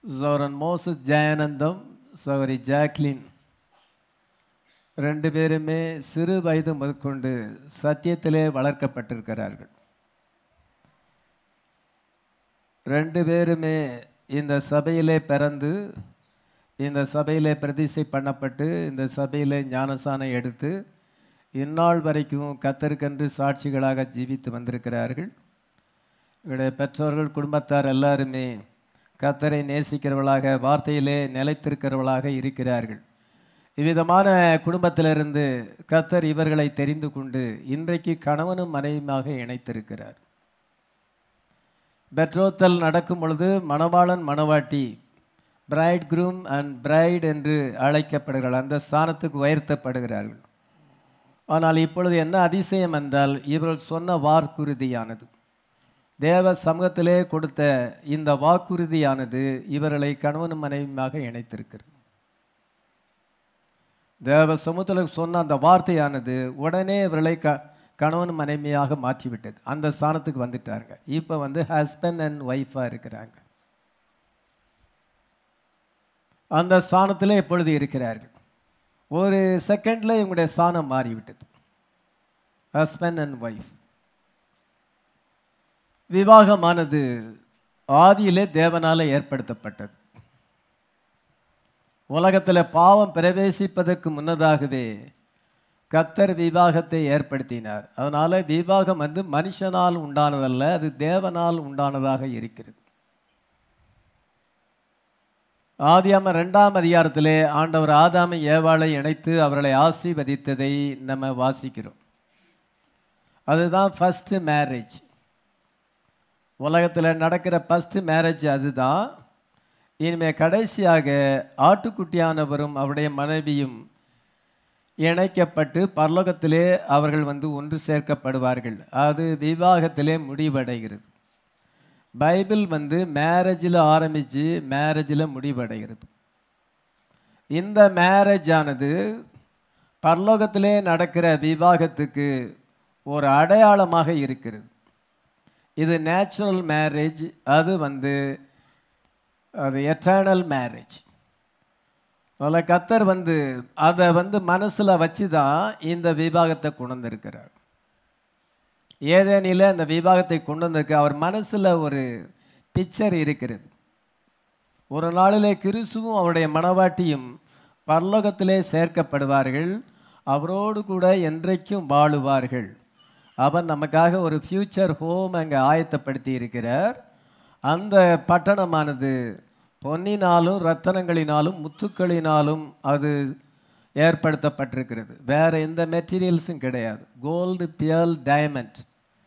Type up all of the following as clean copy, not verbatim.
Soren Moses Jayanandam, சகோதரி Jacqueline 2 பேருமே சிறு வயது முதற்கொண்டு சத்தியத்திலே வளர்க்கப்பட்டிருக்கிறார்கள். 2 பேருமே இந்த சபையிலே பிறந்து, இந்த சபையிலே பிரதிஷ்டை பண்ணப்பட்டு, இந்த சபையிலே ஞானசானம் எடுத்து, இந்நாள் வரைக்கும் கர்த்தருக்கென்று சாட்சிகளாக ஜீவித்து வந்திருக்கிறார்கள். இவருடைய பெற்றோர்கள், குடும்பத்தார் எல்லாருமே கர்த்தரை நேசிக்கிறவர்களாக, வார்த்தையிலே நிலைத்திருக்கிறவர்களாக இருக்கிறார்கள். இவ்விதமான குடும்பத்திலிருந்து கர்த்தர் இவர்களை தெரிந்து கொண்டு இன்றைக்கு கணவனும் மனைவியுமாக இணைத்திருக்கிறார். பெட்ரோத்தல் நடக்கும் பொழுது மணவாளன் மணவாட்டி, பிரைட் க்ரூம் அண்ட் பிரைட் என்று அழைக்கப்படுகிறார்கள். அந்த ஸ்தானத்துக்கு உயர்த்தப்படுகிறார்கள். ஆனால் இப்பொழுது என்ன அதிசயம் என்றால், இவர்கள் சொன்ன வாக்குறுதியானது, தேவ சமூகத்திலே கொடுத்த இந்த வாக்குறுதியானது இவர்களை கணவனும் மனைவியுமாக இணைத்திருக்கிறது. தேவ சமூகத்தில் சொன்ன அந்த வார்த்தையானது உடனே இவர்களை கணவன் மனைவியாக மாற்றிவிட்டது. அந்த ஸ்தானத்துக்கு வந்துட்டாங்க. இப்போ ஹஸ்பண்ட் அண்ட் ஒய்ஃபாக இருக்கிறாங்க. அந்த ஸ்தானத்தில் இப்பொழுது இருக்கிறார்கள். ஒரு செகண்டில் இவங்களுடைய ஸ்தானம் மாறிவிட்டது. Husband and wife. விவாகமானது ஆதியிலே தேவனால ஏற்படுத்தப்பட்டது. உலகத்தில் பாவம் பிரவேசிப்பதற்கு முன்னதாகவே கர்த்தர் விவாகத்தை ஏற்படுத்தினார். அதனால விவாகம் மனுஷனால் உண்டானதல்ல, அது தேவனால் உண்டானதாக இருக்கிறது. ஆதியாகமம் 2ஆம் அதிகாரத்திலே ஆண்டவர் ஆதாமை ஏவாளை இணைத்து அவர்களை ஆசீர்வதித்ததை நம்ம வாசிக்கிறோம். அதுதான் ஃபர்ஸ்ட் மேரேஜ். உலகத்தில் நடக்கிற ஃபர்ஸ்ட் மேரேஜ் அதுதான். இனிமேல் கடைசியாக ஆட்டுக்குட்டியானவரும் அவருடைய மனைவியும் இணைக்கப்பட்டு பரலோகத்திலே அவர்கள் ஒன்று சேர்க்கப்படுவார்கள். அது விவாகத்திலே முடிவடைகிறது. பைபிள் மேரேஜில் ஆரம்பித்து மேரேஜில் முடிவடைகிறது. இந்த மேரேஜ் ஆனது பரலோகத்திலே நடக்கிற விவாகத்துக்கு ஒரு அடையாளமாக இருக்கிறது. இது நேச்சுரல் மேரேஜ், அது அது எட்டர்னல் மேரேஜ். அதில் கர்த்தர் அதை மனசில் வச்சு தான் இந்த விவாகத்தை கொண்டு வந்திருக்கிறார். ஏதேனில் அந்த விவாகத்தை கொண்டு வந்திருக்க அவர் மனசில் ஒரு பிக்சர் இருக்கிறது. ஒரு நாளிலே கிறிஸ்துவும் அவருடைய மணவாட்டியும் பரலோகத்திலே சேர்க்கப்படுவார்கள். அவரோடு கூட என்றைக்கும் வாழுவார்கள். அவர் நமக்காக ஒரு ஃப்யூச்சர் ஹோம் அங்கே ஆயத்தப்படுத்தி இருக்கிறார். அந்த பட்டணமானது பொன்னினாலும் ரத்தனங்களினாலும் முத்துக்களினாலும் அது ஏற்படுத்தப்பட்டிருக்கிறது. வேறு எந்த மெட்டீரியல்ஸும் கிடையாது. Gold, pearl, diamond.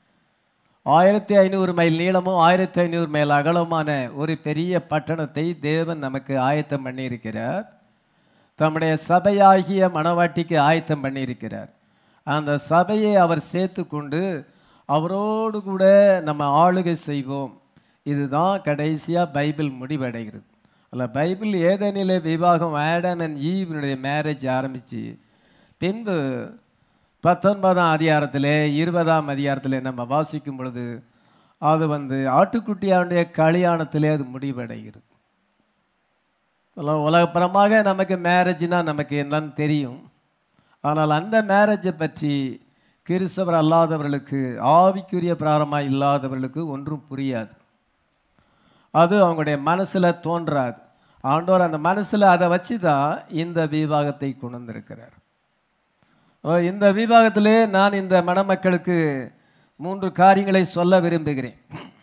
1500 மைல் நீளமும் 1500 மைல் அகலமான ஒரு பெரிய பட்டணத்தை தேவன் நமக்கு ஆயத்தம் பண்ணியிருக்கிறார். தம்முடைய சபையாகிய மணவாட்டிக்கு ஆயத்தம் பண்ணியிருக்கிறார். அந்த சபையை அவர் சேர்த்து கொண்டு அவரோடு கூட நம்ம ஆளுகை செய்வோம். இதுதான் கடைசியாக பைபிள் முடிவடைகிறது. அதில் பைபிள் ஏதேனிலே விவாகம், ஆடம் அண்ட் ஈவனுடைய மேரேஜ் ஆரம்பித்து பின்பு 19ஆம் அதிகாரத்திலே 20ஆம் அதிகாரத்திலே நம்ம வாசிக்கும் பொழுது அது ஆட்டுக்குட்டியாவுடைய கல்யாணத்திலே அது முடிவடைகிறது. உலகப்புறமாக நமக்கு மேரேஜ்னால் நமக்கு என்னன்னு தெரியும். ஆனால் அந்த மேரேஜை பற்றி கிறிஸ்தவர் அல்லாதவர்களுக்கு, ஆவிக்குரிய பிராரமாக இல்லாதவர்களுக்கு ஒன்றும் புரியாது. அது அவங்களுடைய மனசில் தோன்றாது. ஆண்டவர் அந்த மனசில் அதை வச்சு தான் இந்த விவாகத்தை கொண்டு வந்திருக்கிறார். இந்த விவாகத்திலே நான் இந்த மணமக்களுக்கு 3 காரியங்களை சொல்ல விரும்புகிறேன்.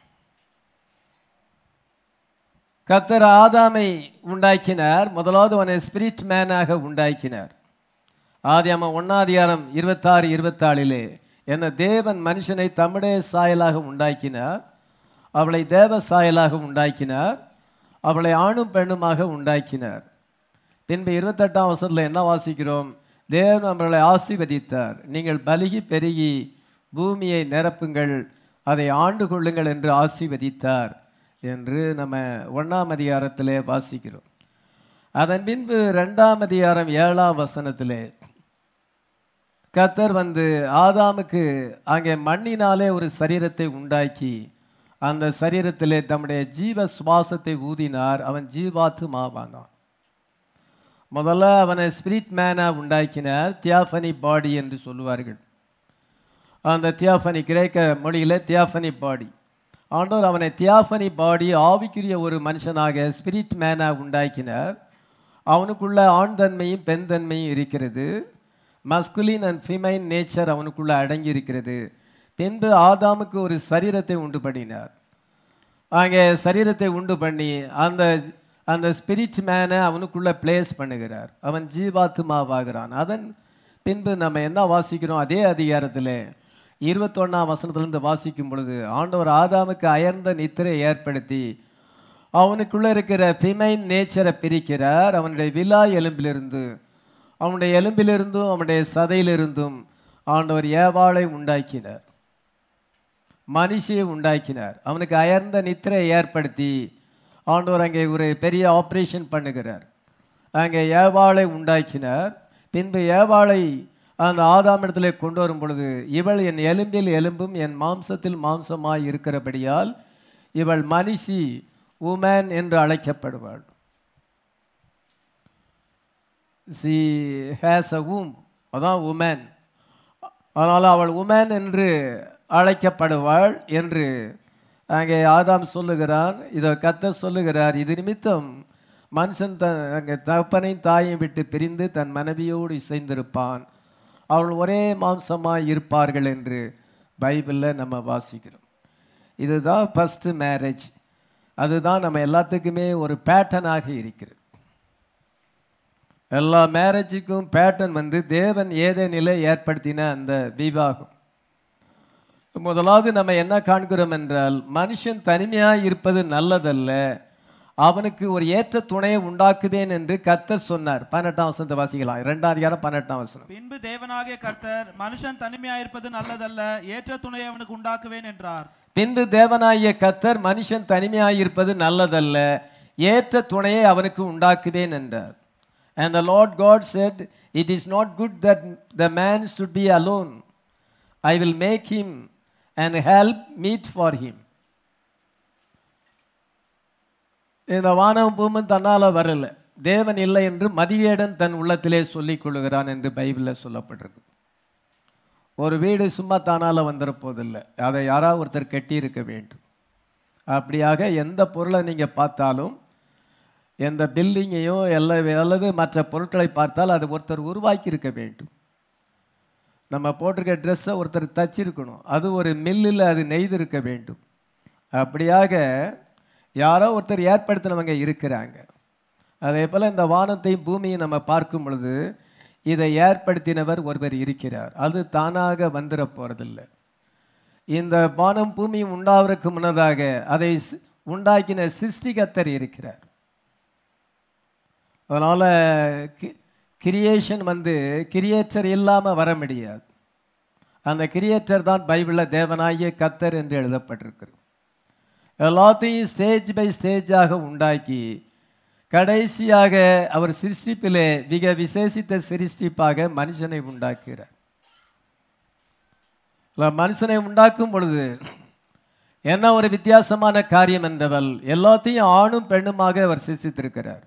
கர்த்தர் ஆதாமை உண்டாக்கினார். முதலாவது அவனை ஸ்பிரிட் மேனாக உண்டாக்கினார். ஆதியாகமம் 1ஆம் அதிகாரம் 26, 24 என்ன தேவன் மனுஷனை தம்முடைய சாயலாக உண்டாக்கினார், அவளை தேவ சாயலாக உண்டாக்கினார், அவளை ஆணும் பெண்ணுமாக உண்டாக்கினார். பின்பு 28ஆம் வசனத்தில் என்ன வாசிக்கிறோம்? தேவன் அவர்களை ஆசீர்வதித்தார். நீங்கள் பலுகி பெருகி பூமியை நிரப்புங்கள், அதை ஆண்டு கொள்ளுங்கள் என்று ஆசீர்வதித்தார் என்று நம்ம 1ஆம் அதிகாரத்திலே வாசிக்கிறோம். அதன் பின்பு 2ஆம் அதிகாரம் 7ஆம் வசனத்திலே கர்த்தர் ஆதாமுக்கு அங்கே மண்ணினாலே ஒரு சரீரத்தை உண்டாக்கி அந்த சரீரத்திலே தம்முடைய ஜீவ சுவாசத்தை ஊதினார். அவன் ஜீவாத்துமாவானான். முதல்ல அவனை ஸ்பிரிட் மேனாக உண்டாக்கினார். தியாஃபனி பாடி என்று சொல்லுவார்கள். அந்த தியாஃபனி கிரேக்க மொழியில் தியாஃபனி பாடி. ஆண்டவர் அவனை தியாஃபனி பாடி ஆவிக்குரிய ஒரு மனுஷனாக ஸ்பிரிட் மேனாக உண்டாக்கினார். அவனுக்குள்ள ஆண் தன்மையும் பெண் தன்மையும் இருக்கிறது. மஸ்குலின் அண்ட் ஃபீமைன் நேச்சர் அவனுக்குள்ளே அடங்கி இருக்கிறது. பின்பு ஆதாமுக்கு ஒரு சரீரத்தை உண்டு பண்ணினார். அங்கே சரீரத்தை உண்டு பண்ணி அந்த அந்த ஸ்பிரிட் மேனை அவனுக்குள்ளே பிளேஸ் பண்ணுகிறார். அவன் ஜீவாத்மாவாகிறான். அதன் பின்பு நம்ம என்ன வாசிக்கிறோம்? அதே அதிகாரத்தில் 21ஆம் வசனத்திலிருந்து வாசிக்கும் பொழுது ஆண்டவர் ஆதாமுக்கு அயர்ந்த நித்திரை ஏற்படுத்தி அவனுக்குள்ளே இருக்கிற ஃபிமைன் நேச்சரை பிரிக்கிறார். அவனுடைய விலா எலும்பிலிருந்து, அவனுடைய எலும்பிலிருந்தும் அவனுடைய சதையிலிருந்தும் ஆண்டவர் ஏவாளை உண்டாக்கினார், மனுஷியை உண்டாக்கினார். அவனுக்கு அயர்ந்த நித்திரை ஏற்படுத்தி ஆண்டவர் அங்கே ஒரு பெரிய ஆப்ரேஷன் பண்ணுகிறார். அங்கே ஏவாளை உண்டாக்கினார். பின்பு ஏவாளை அந்த ஆதாமிடத்திலே கொண்டு வரும் பொழுது, இவள் என் எலும்பில் எலும்பும் என் மாம்சத்தில் மாம்சமாய் இருக்கிறபடியால் இவள் மனுஷி, உமன் என்று அழைக்கப்படுவாள். she has a womb, அதான் உமன். அதனால் அவள் உமன் என்று அழைக்கப்படுவாள் என்று அங்கே ஆதாம் சொல்லுகிறான். இதை கர்த்தர் சொல்லுகிறார், இது நிமித்தம் மனுஷன் அங்கே தகப்பனையும் தாயையும் விட்டு பிரிந்து தன் மனைவியோடு இசைந்திருப்பான், அவள் ஒரே மாம்சமாய் இருப்பார்கள் என்று பைபிளில் நம்ம வாசிக்கிறோம். இதுதான் ஃபஸ்ட்டு மேரேஜ். அதுதான் நம்ம எல்லாத்துக்குமே ஒரு பேட்டர்னாக இருக்கிறது. எல்லா மேரேஜுக்கும் பேட்டர்ன் வந்து தேவன் ஏதேனிலே ஏற்படுத்தின அந்த விவாகம். முதலாவது நம்ம என்ன காண்கிறோம் என்றால், மனுஷன் தனிமையாக இருப்பது நல்லதல்ல, அவனுக்கு ஒரு ஏற்ற துணையை உண்டாக்குவேன் என்று கர்த்தர் சொன்னார். 18ஆம் வசனத்தை வாசிக்கலாம். 2ஆம் அதிகாரம் 18ஆம் வசனம். பின்பு தேவனாகிய கர்த்தர் மனுஷன் தனிமையாக இருப்பது நல்லதல்ல, ஏற்ற துணையை அவனுக்கு உண்டாக்குவேன் என்றார். பின்பு தேவனாகிய கர்த்தர் மனுஷன் தனிமையாக இருப்பது நல்லதல்ல, ஏற்ற துணையை அவனுக்கு உண்டாக்குவேன் என்றார். And the Lord God said, it is not good that the man should be alone. I will make him and help meet for him. இந்த வானம் பூமன் தன்னால் வரல, தேவன் இல்லை என்று மதிகேடன் தன் உள்ளத்திலே சொல்லிக் கொள்ளுகிறான் என்று பைபிளில் சொல்லப்பட்டிருக்கு. ஒரு வீடு சும்மா தானால் வந்துட போதில்லை, அதை யாராவது ஒருத்தர் கட்டியிருக்க வேண்டும். அப்படியாக எந்த பொருளை நீங்கள் பார்த்தாலும், எந்த பில்டிங்கையும் அல்லது மற்ற பொருட்களை பார்த்தால் அது ஒருத்தர் உருவாக்கி இருக்க வேண்டும். நம்ம போட்டிருக்க ட்ரெஸ்ஸை ஒருத்தர் தச்சிருக்கணும், அது ஒரு மில்லில் அது நெய்திருக்க வேண்டும். அப்படியாக யாரோ ஒருத்தர் ஏற்படுத்தினவங்க இருக்கிறாங்க. அதே போல் இந்த வானத்தையும் பூமியை நம்ம பார்க்கும் பொழுது இதை ஏற்படுத்தினவர் ஒருவர் இருக்கிறார். அது தானாக வந்துட போகிறதில்லை. இந்த வானம் பூமியும் உண்டாவதற்கு முன்னதாக அதை உண்டாக்கின சிருஷ்டிகர்த்தர் இருக்கிறார். அதனால் கிரியேஷன் வந்து கிரியேட்டர் இல்லாமல் வர முடியாது. அந்த கிரியேட்டர் தான் பைபிளில் தேவனாகிய கர்த்தர் என்று எழுதப்பட்டிருக்கிறது. எல்லாத்தையும் ஸ்டேஜ் பை ஸ்டேஜாக உண்டாக்கி கடைசியாக அவர் சிருஷ்டிப்பிலே மிக விசேஷித்த சிருஷ்டிப்பாக மனுஷனை உண்டாக்குகிறார். மனுஷனை உண்டாக்கும் பொழுது என்ன ஒரு வித்தியாசமான காரியம் என்றவள், எல்லாத்தையும் ஆணும் பெண்ணுமாக அவர் சிருஷ்டித்திருக்கிறார்.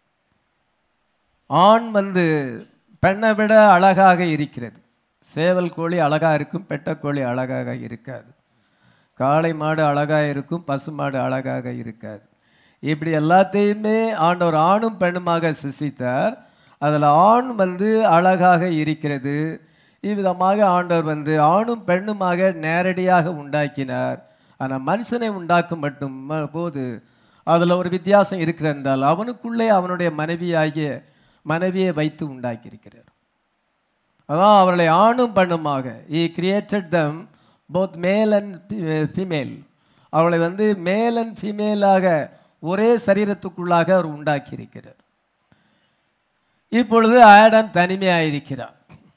ஆண் வந்து பெண்ணை விட அழகாக இருக்கிறது. சேவல் கோழி அழகாக இருக்கும், பெட்டக்கோழி அழகாக இருக்காது. காளை மாடு அழகாக இருக்கும், பசு மாடு அழகாக இருக்காது. இப்படி எல்லாத்தையுமே ஆண்டவர் ஆணும் பெண்ணுமாக சிருஷ்டித்தார். அதில் ஆண் வந்து அழகாக இருக்கிறது. இவ்விதமாக ஆண்டவர் வந்து ஆணும் பெண்ணுமாக நேரடியாக உண்டாக்கினார். ஆனால் மனுஷனை உண்டாக்கும் மட்டும் போது அதில் ஒரு வித்தியாசம் இருக்கிறால், அவனுக்குள்ளே அவனுடைய மனைவியை வைத்து உண்டாக்கியிருக்கிறார். அதான் அவர்களை ஆணும் பெண்ணுமாக, he created them both male and female. அவளை வந்து மேல் அண்ட் ஃபீமேலாக ஒரே சரீரத்துக்குள்ளாக அவர் உண்டாக்கி இருக்கிறார். இப்பொழுது ஆடம் தனிமையாயிருக்கிறான்.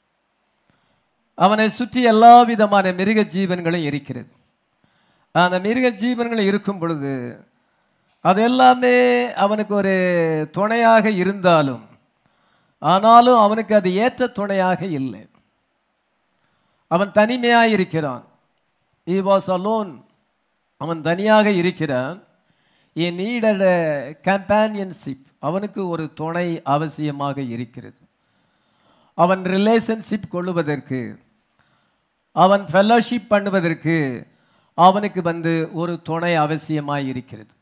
அவனை சுற்றி எல்லா விதமான மிருக ஜீவன்களும் இருக்கிறது. அந்த மிருக ஜீவன்கள் இருக்கும் பொழுது அது எல்லாமே அவனுக்கு ஒரு துணையாக இருந்தாலும், ஆனாலும் அவனுக்கு அது ஏற்ற துணையாக இல்லை. அவன் தனிமையாக இருக்கிறான். He was alone. அவன் தனியாக இருக்கிறான். he needed a companionship. அவனுக்கு ஒரு துணை அவசியமாக இருக்கிறது. அவன் ரிலேஷன்ஷிப் கொள்ளுவதற்கு, அவன் ஃபெல்லோஷிப் பண்ணுவதற்கு அவனுக்கு ஒரு துணை அவசியமாக இருக்கிறது.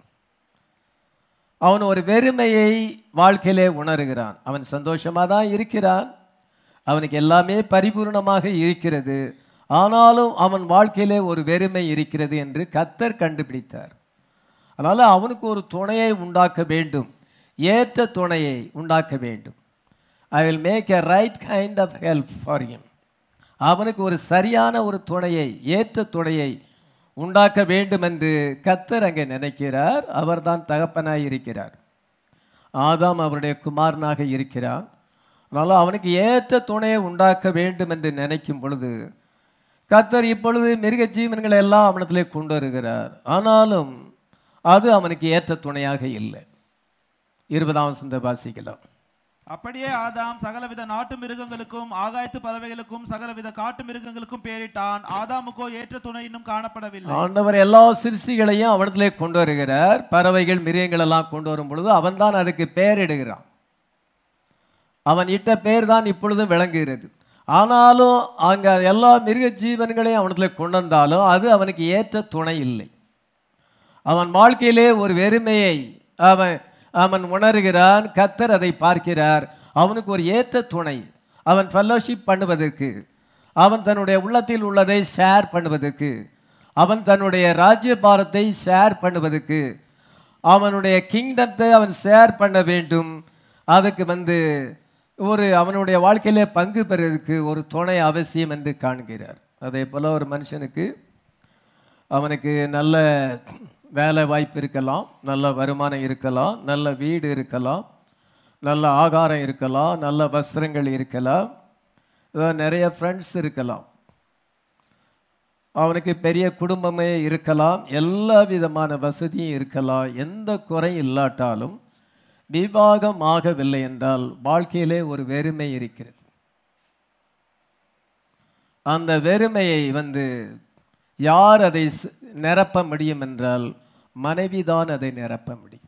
அவன் ஒரு வெறுமையை வாழ்க்கையிலே உணர்கிறான். அவன் சந்தோஷமாக தான் இருக்கிறான், அவனுக்கு எல்லாமே பரிபூர்ணமாக இருக்கிறது. ஆனாலும் அவன் வாழ்க்கையிலே ஒரு வெறுமை இருக்கிறது என்று கர்த்தர் கண்டுபிடித்தார். அதனால் அவனுக்கு ஒரு துணையை உண்டாக்க வேண்டும், ஏற்ற துணையை உண்டாக்க வேண்டும். I will make a right kind of help for him. அவனுக்கு ஒரு சரியான ஒரு துணையை, ஏற்ற துணையை உண்டாக்க வேண்டும் என்று கர்த்தர் அங்கே நினைக்கிறார். அவர்தான் தகப்பனாய் இருக்கிறார். ஆதாம் அவருடைய குமாரனாக இருக்கிறான். அதனால் அவனுக்கு ஏற்ற துணையை உண்டாக்க வேண்டும் என்று நினைக்கும் பொழுது கர்த்தர் இப்பொழுது மிருக ஜீவன்களை எல்லாம் அவனத்திலே கொண்டு வருகிறார். ஆனாலும் அது அவனுக்கு ஏற்ற துணையாக இல்லை. 20ஆம் வசனத்தை வாசிக்கலாம். அப்படியே ஆதாம் சகலவித நாட்டு மிருகங்களுக்கும் ஆகாயத்து பறவைகளுக்கும் சகலவித காட்டு மிருகங்களுக்கும் பெயரிட்டான். ஆதாமுக்கோ ஏற்ற துணை இன்னும் காணப்படவில்லை. ஆண்டவர் எல்லா சிருஷ்டிகளையும் அவனத்திலே கொண்டு வருகிறார். பறவைகள் மிருகங்கள் எல்லாம் கொண்டு வரும் பொழுது அவன் தான் அதுக்கு பெயரிடுகிறான். அவன் இட்ட பெயர் தான் இப்பொழுதும் விளங்குகிறது. ஆனாலும் அங்கே எல்லா மிருக ஜீவன்களையும் அவனத்தில் கொண்டு வந்தாலும் அது அவனுக்கு ஏற்ற துணை இல்லை. அவன் வாழ்க்கையிலே ஒரு வெறுமையை அவன் உணர்கிறான். கர்த்தர் அதை பார்க்கிறார். அவனுக்கு ஒரு ஏற்ற துணை, அவன் ஃபெல்லோஷிப் பண்ணுவதற்கு, அவன் தன்னுடைய உள்ளத்தில் உள்ளதை ஷேர் பண்ணுவதற்கு, அவன் தன்னுடைய ராஜ்யபாரத்தை ஷேர் பண்ணுவதற்கு, அவனுடைய கிங்டத்தை அவன் ஷேர் பண்ண வேண்டும். அதுக்கு அவனுடைய வாழ்க்கையிலே பங்கு பெறுவதற்கு ஒரு துணை அவசியம் என்று காண்கிறார். அதே போல் ஒரு மனுஷனுக்கு அவனுக்கு நல்ல வேலை வாய்ப்பு இருக்கலாம், நல்ல வருமானம் இருக்கலாம், நல்ல வீடு இருக்கலாம், நல்ல ஆகாரம் இருக்கலாம், நல்ல வஸ்திரங்கள் இருக்கலாம், நிறைய ஃப்ரெண்ட்ஸ் இருக்கலாம், அவனுக்கு பெரிய குடும்பமே இருக்கலாம், எல்லா விதமான வசதியும் இருக்கலாம். எந்த குறையும் இல்லாட்டாலும் விவாகம் ஆகவில்லை என்றால் வாழ்க்கையிலே ஒரு வெறுமை இருக்கிறது. அந்த வெறுமையை யார் அதை நிரப்ப முடியும் என்றால் மனைவிதான் அதை நிரப்ப முடியும்.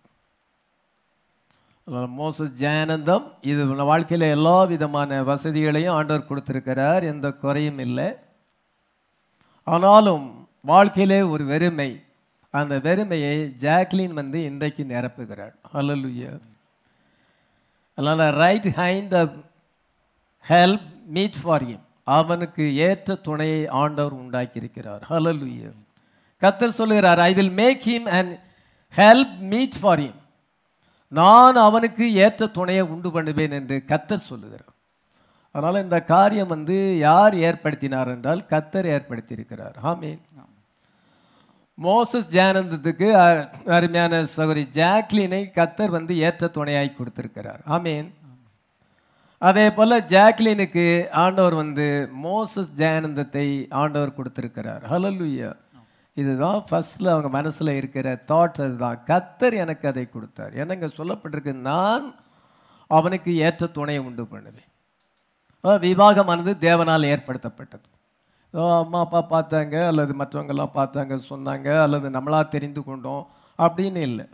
மோசஸ் ஜெயானந்தம் இது வாழ்க்கையில் எல்லா விதமான வசதிகளையும் ஆண்டவர் கொடுத்திருக்கிறார், எந்த குறையும் இல்லை. ஆனாலும் வாழ்க்கையிலே ஒரு வெறுமை, அந்த வெறுமையை ஜாக்லின் இன்றைக்கு நிரப்புகிறாள். ஹல்லேலூயா. அதனால் right kind of help meet for him. அவனுக்கு ஏற்ற துணையை ஆண்டவர் உண்டாக்கி இருக்கிறார். ஹல்லேலூயா. கர்த்தர் சொல்லுகிறார், I will make him and help meet for him. நான் அவனுக்கு ஏற்ற துணையை உண்டு பண்ணுவேன் என்று கர்த்தர் சொல்லுகிறார். அதனால் இந்த காரியம் யார் ஏற்படுத்தினார் என்றால் கர்த்தர் ஏற்படுத்தியிருக்கிறார். ஆமென். மோசஸ் ஜெயானந்தத்துக்கு அருமையான சகோதரி ஜாக்லினை கர்த்தர் ஏற்ற துணையாய் கொடுத்திருக்கிறார். ஆமென். அதே போல் ஜாக்லினுக்கு ஆண்டவர் மோசஸ் ஜெயானந்தத்தை ஆண்டவர் கொடுத்திருக்கிறார். ஹல்லேலூயா. இதுதான் ஃபர்ஸ்ட்ல அவங்க மனசில் இருக்கிற தாட்ஸ். அதுதான் கர்த்தர் எனக்கு அதை கொடுத்தார். என்னங்க சொல்லப்பட்டிருக்கு, நான் அவனுக்கு ஏற்ற துணையை உண்டு பண்ணுவேன். விவாகமானது தேவனால் ஏற்படுத்தப்பட்டது. அம்மா அப்பா பார்த்தாங்க, அல்லது மற்றவங்கெல்லாம் பார்த்தாங்க சொன்னாங்க, அல்லது நம்மளாக தெரிந்து கொண்டோம் அப்படின்னு இல்லை.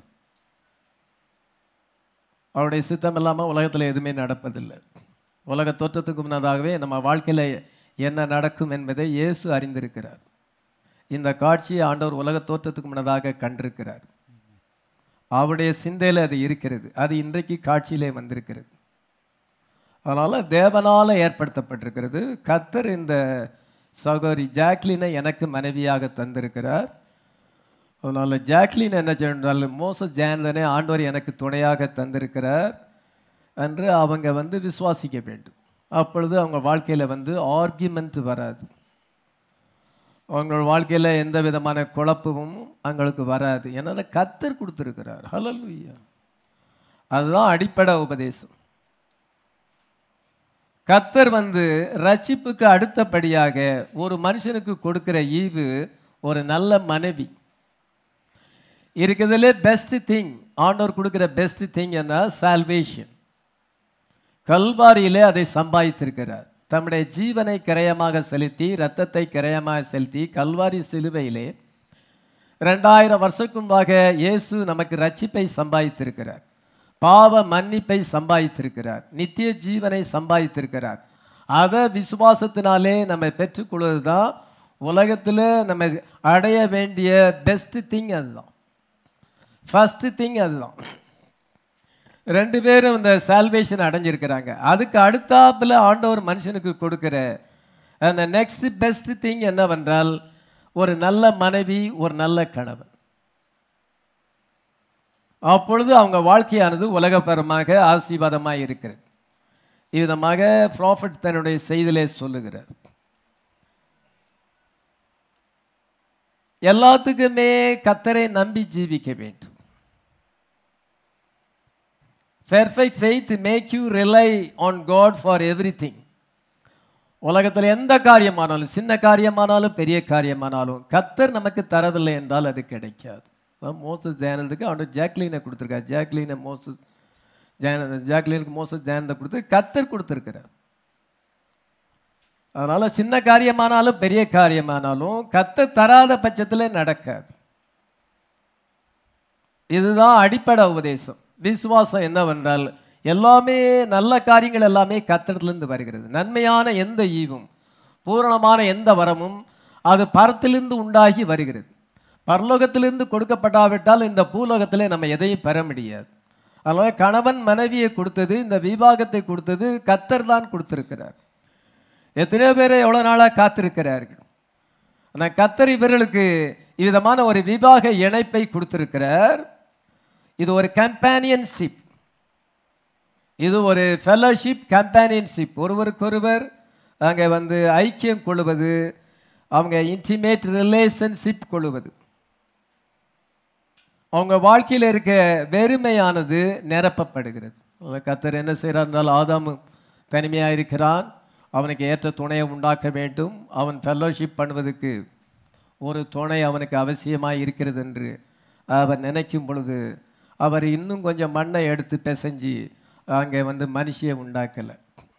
அவருடைய சித்தம் இல்லாமல் உலகத்தில் எதுவுமே நடப்பதில்லை. உலக தோற்றத்துக்கு முன்னதாகவே நம்ம வாழ்க்கையில் என்ன நடக்கும் என்பதை இயேசு அறிந்திருக்கிறார். இந்த காட்சியை ஆண்டவர் உலக தோற்றத்துக்கு முன்னதாக கண்டிருக்கிறார். அவருடைய சிந்தையில் அது இருக்கிறது. அது இன்றைக்கு காட்சியிலே வந்திருக்கிறது. அதனால் தேவனால் ஏற்படுத்தப்பட்டிருக்கிறது. கர்த்தர் இந்த சகோதரி ஜாக்லினை எனக்கு மனைவியாக தந்திருக்கிறார். அதனால் ஜாக்லின் என்ன சொன்னால் மோசஸ் ஜெயானந்தனை ஆண்டவர் எனக்கு துணையாக தந்திருக்கிறார் என்று அவங்க விசுவாசிக்க வேண்டும். அப்பொழுது அவங்க வாழ்க்கையில் ஆர்கியூமெண்ட் வராது. அவங்களோட வாழ்க்கையில் எந்த விதமான குழப்பமும் அவங்களுக்கு வராது. ஏன்னா கர்த்தர் கொடுத்துருக்கிறார். ஹல்லேலூயா. அதுதான் அடிப்படை உபதேசம். கர்த்தர் ரட்சிப்புக்கு அடுத்தபடியாக ஒரு மனுஷனுக்கு கொடுக்கிற ஈவு ஒரு நல்ல மனைவி. இருக்கிறதுலே பெஸ்ட் திங், ஆண்டவர் கொடுக்கிற பெஸ்ட் திங் என்ன? சால்வேஷன். கல்வாரியிலே அதை சம்பாதித்திருக்கிறார். தம்முடைய ஜீவனை கிரயமாக செலுத்தி, இரத்தத்தை கிரயமாக செலுத்தி, கல்வாரி சிலுவையிலே 2000 வருஷத்துக்கு முன்பாக இயேசு நமக்கு ரட்சிப்பை சம்பாதித்திருக்கிறார், பாவ மன்னிப்பை சம்பாதித்திருக்கிறார், நித்திய ஜீவனை சம்பாதித்திருக்கிறார். அதை விசுவாசத்தினாலே நம்ம பெற்றுக்கொள்வது தான் உலகத்தில் நம்ம அடைய வேண்டிய பெஸ்ட் திங். அதுதான் ஃபர்ஸ்ட் திங். அதுதான் 2 பேரும் இந்த சால்வேஷன் அடைஞ்சிருக்கிறாங்க. அதுக்கு அடுத்தாப்புல ஆண்டவர் மனுஷனுக்கு கொடுக்கிற அந்த நெக்ஸ்ட் பெஸ்ட் திங் என்னவென்றால் ஒரு நல்ல மனைவி, ஒரு நல்ல கணவன். அப்பொழுது அவங்க வாழ்க்கையானது உலகபரமாக ஆசீர்வாதமாக இருக்கிறது. இவ்விதமாக ப்ராஃபட் தன்னுடைய செய்தியிலே சொல்லுகிறார். எல்லாத்துக்குமே கர்த்தரை நம்பி ஜீவிக்க வேண்டும். Perfect faith make you rely on God for everything. உலகத்தில் எந்த காரியமானாலும், சின்ன காரியமானாலும் பெரிய காரியமானாலும் கர்த்தர் நமக்கு தரவில்லை என்றால் அது கிடைக்காது. மோசஸ் ஜானந்துக்கு அவனுக்கு ஜாக்லீனை கொடுத்துருக்காரு. ஜாக்லீனுக்கு மோசஸ் ஜானந்தை கொடுத்து கர்த்தர் கொடுத்துருக்கிறார். அதனால் சின்ன காரியமானாலும் பெரிய காரியமானாலும் கர்த்தர் தராத பட்சத்தில் நடக்காது. இதுதான் அடிப்படை உபதேசம். விசுவாசம் என்னவென்றால் எல்லாமே நல்ல காரியங்கள் எல்லாமே கர்த்தரிலிருந்து வருகிறது. நன்மையான எந்த ஈவும், பூரணமான எந்த வரமும் அது பரத்திலிருந்து உண்டாகி வருகிறது. பரலோகத்திலிருந்து கொடுக்கப்படாவிட்டால் இந்த பூலோகத்திலே நம்ம எதையும் பெற முடியாது. அதனால் கணவன் மனைவியை கொடுத்தது, இந்த விவாகத்தை கொடுத்தது கர்த்தர் தான் கொடுத்திருக்கிறார். எத்தனையோ பேரை எவ்வளோ நாளாக காத்திருக்கிறார்கள். ஆனால் கர்த்தர் இவர்களுக்கு இவ்விதமான ஒரு விவாக இணைப்பை கொடுத்திருக்கிறார். இது ஒரு கம்பேனியன்ஷிப், இது ஒரு ஃபெலோஷிப், கம்பேனியன்ஷிப். ஒருவருக்கொருவர் அங்கே ஐக்கியம் கொள்வது, அவங்க இன்டிமேட் ரிலேஷன்ஷிப் கொள்வது. அவங்க வாழ்க்கையில் இருக்க வெறுமையானது நிரப்பப்படுகிறது. கர்த்தர் என்ன செய்கிறார்? ஆதாமு தனிமையாக இருக்கிறான், அவனுக்கு ஏற்ற துணையை உண்டாக்க வேண்டும். அவன் ஃபெலோஷிப் பண்ணுவதற்கு ஒரு துணை அவனுக்கு அவசியமாக இருக்கிறது என்று அவர் நினைக்கும் பொழுது அவர் இன்னும் கொஞ்சம் மண்ணை எடுத்து பிசைஞ்சு அங்கே மனுஷியை உண்டாக்கலை.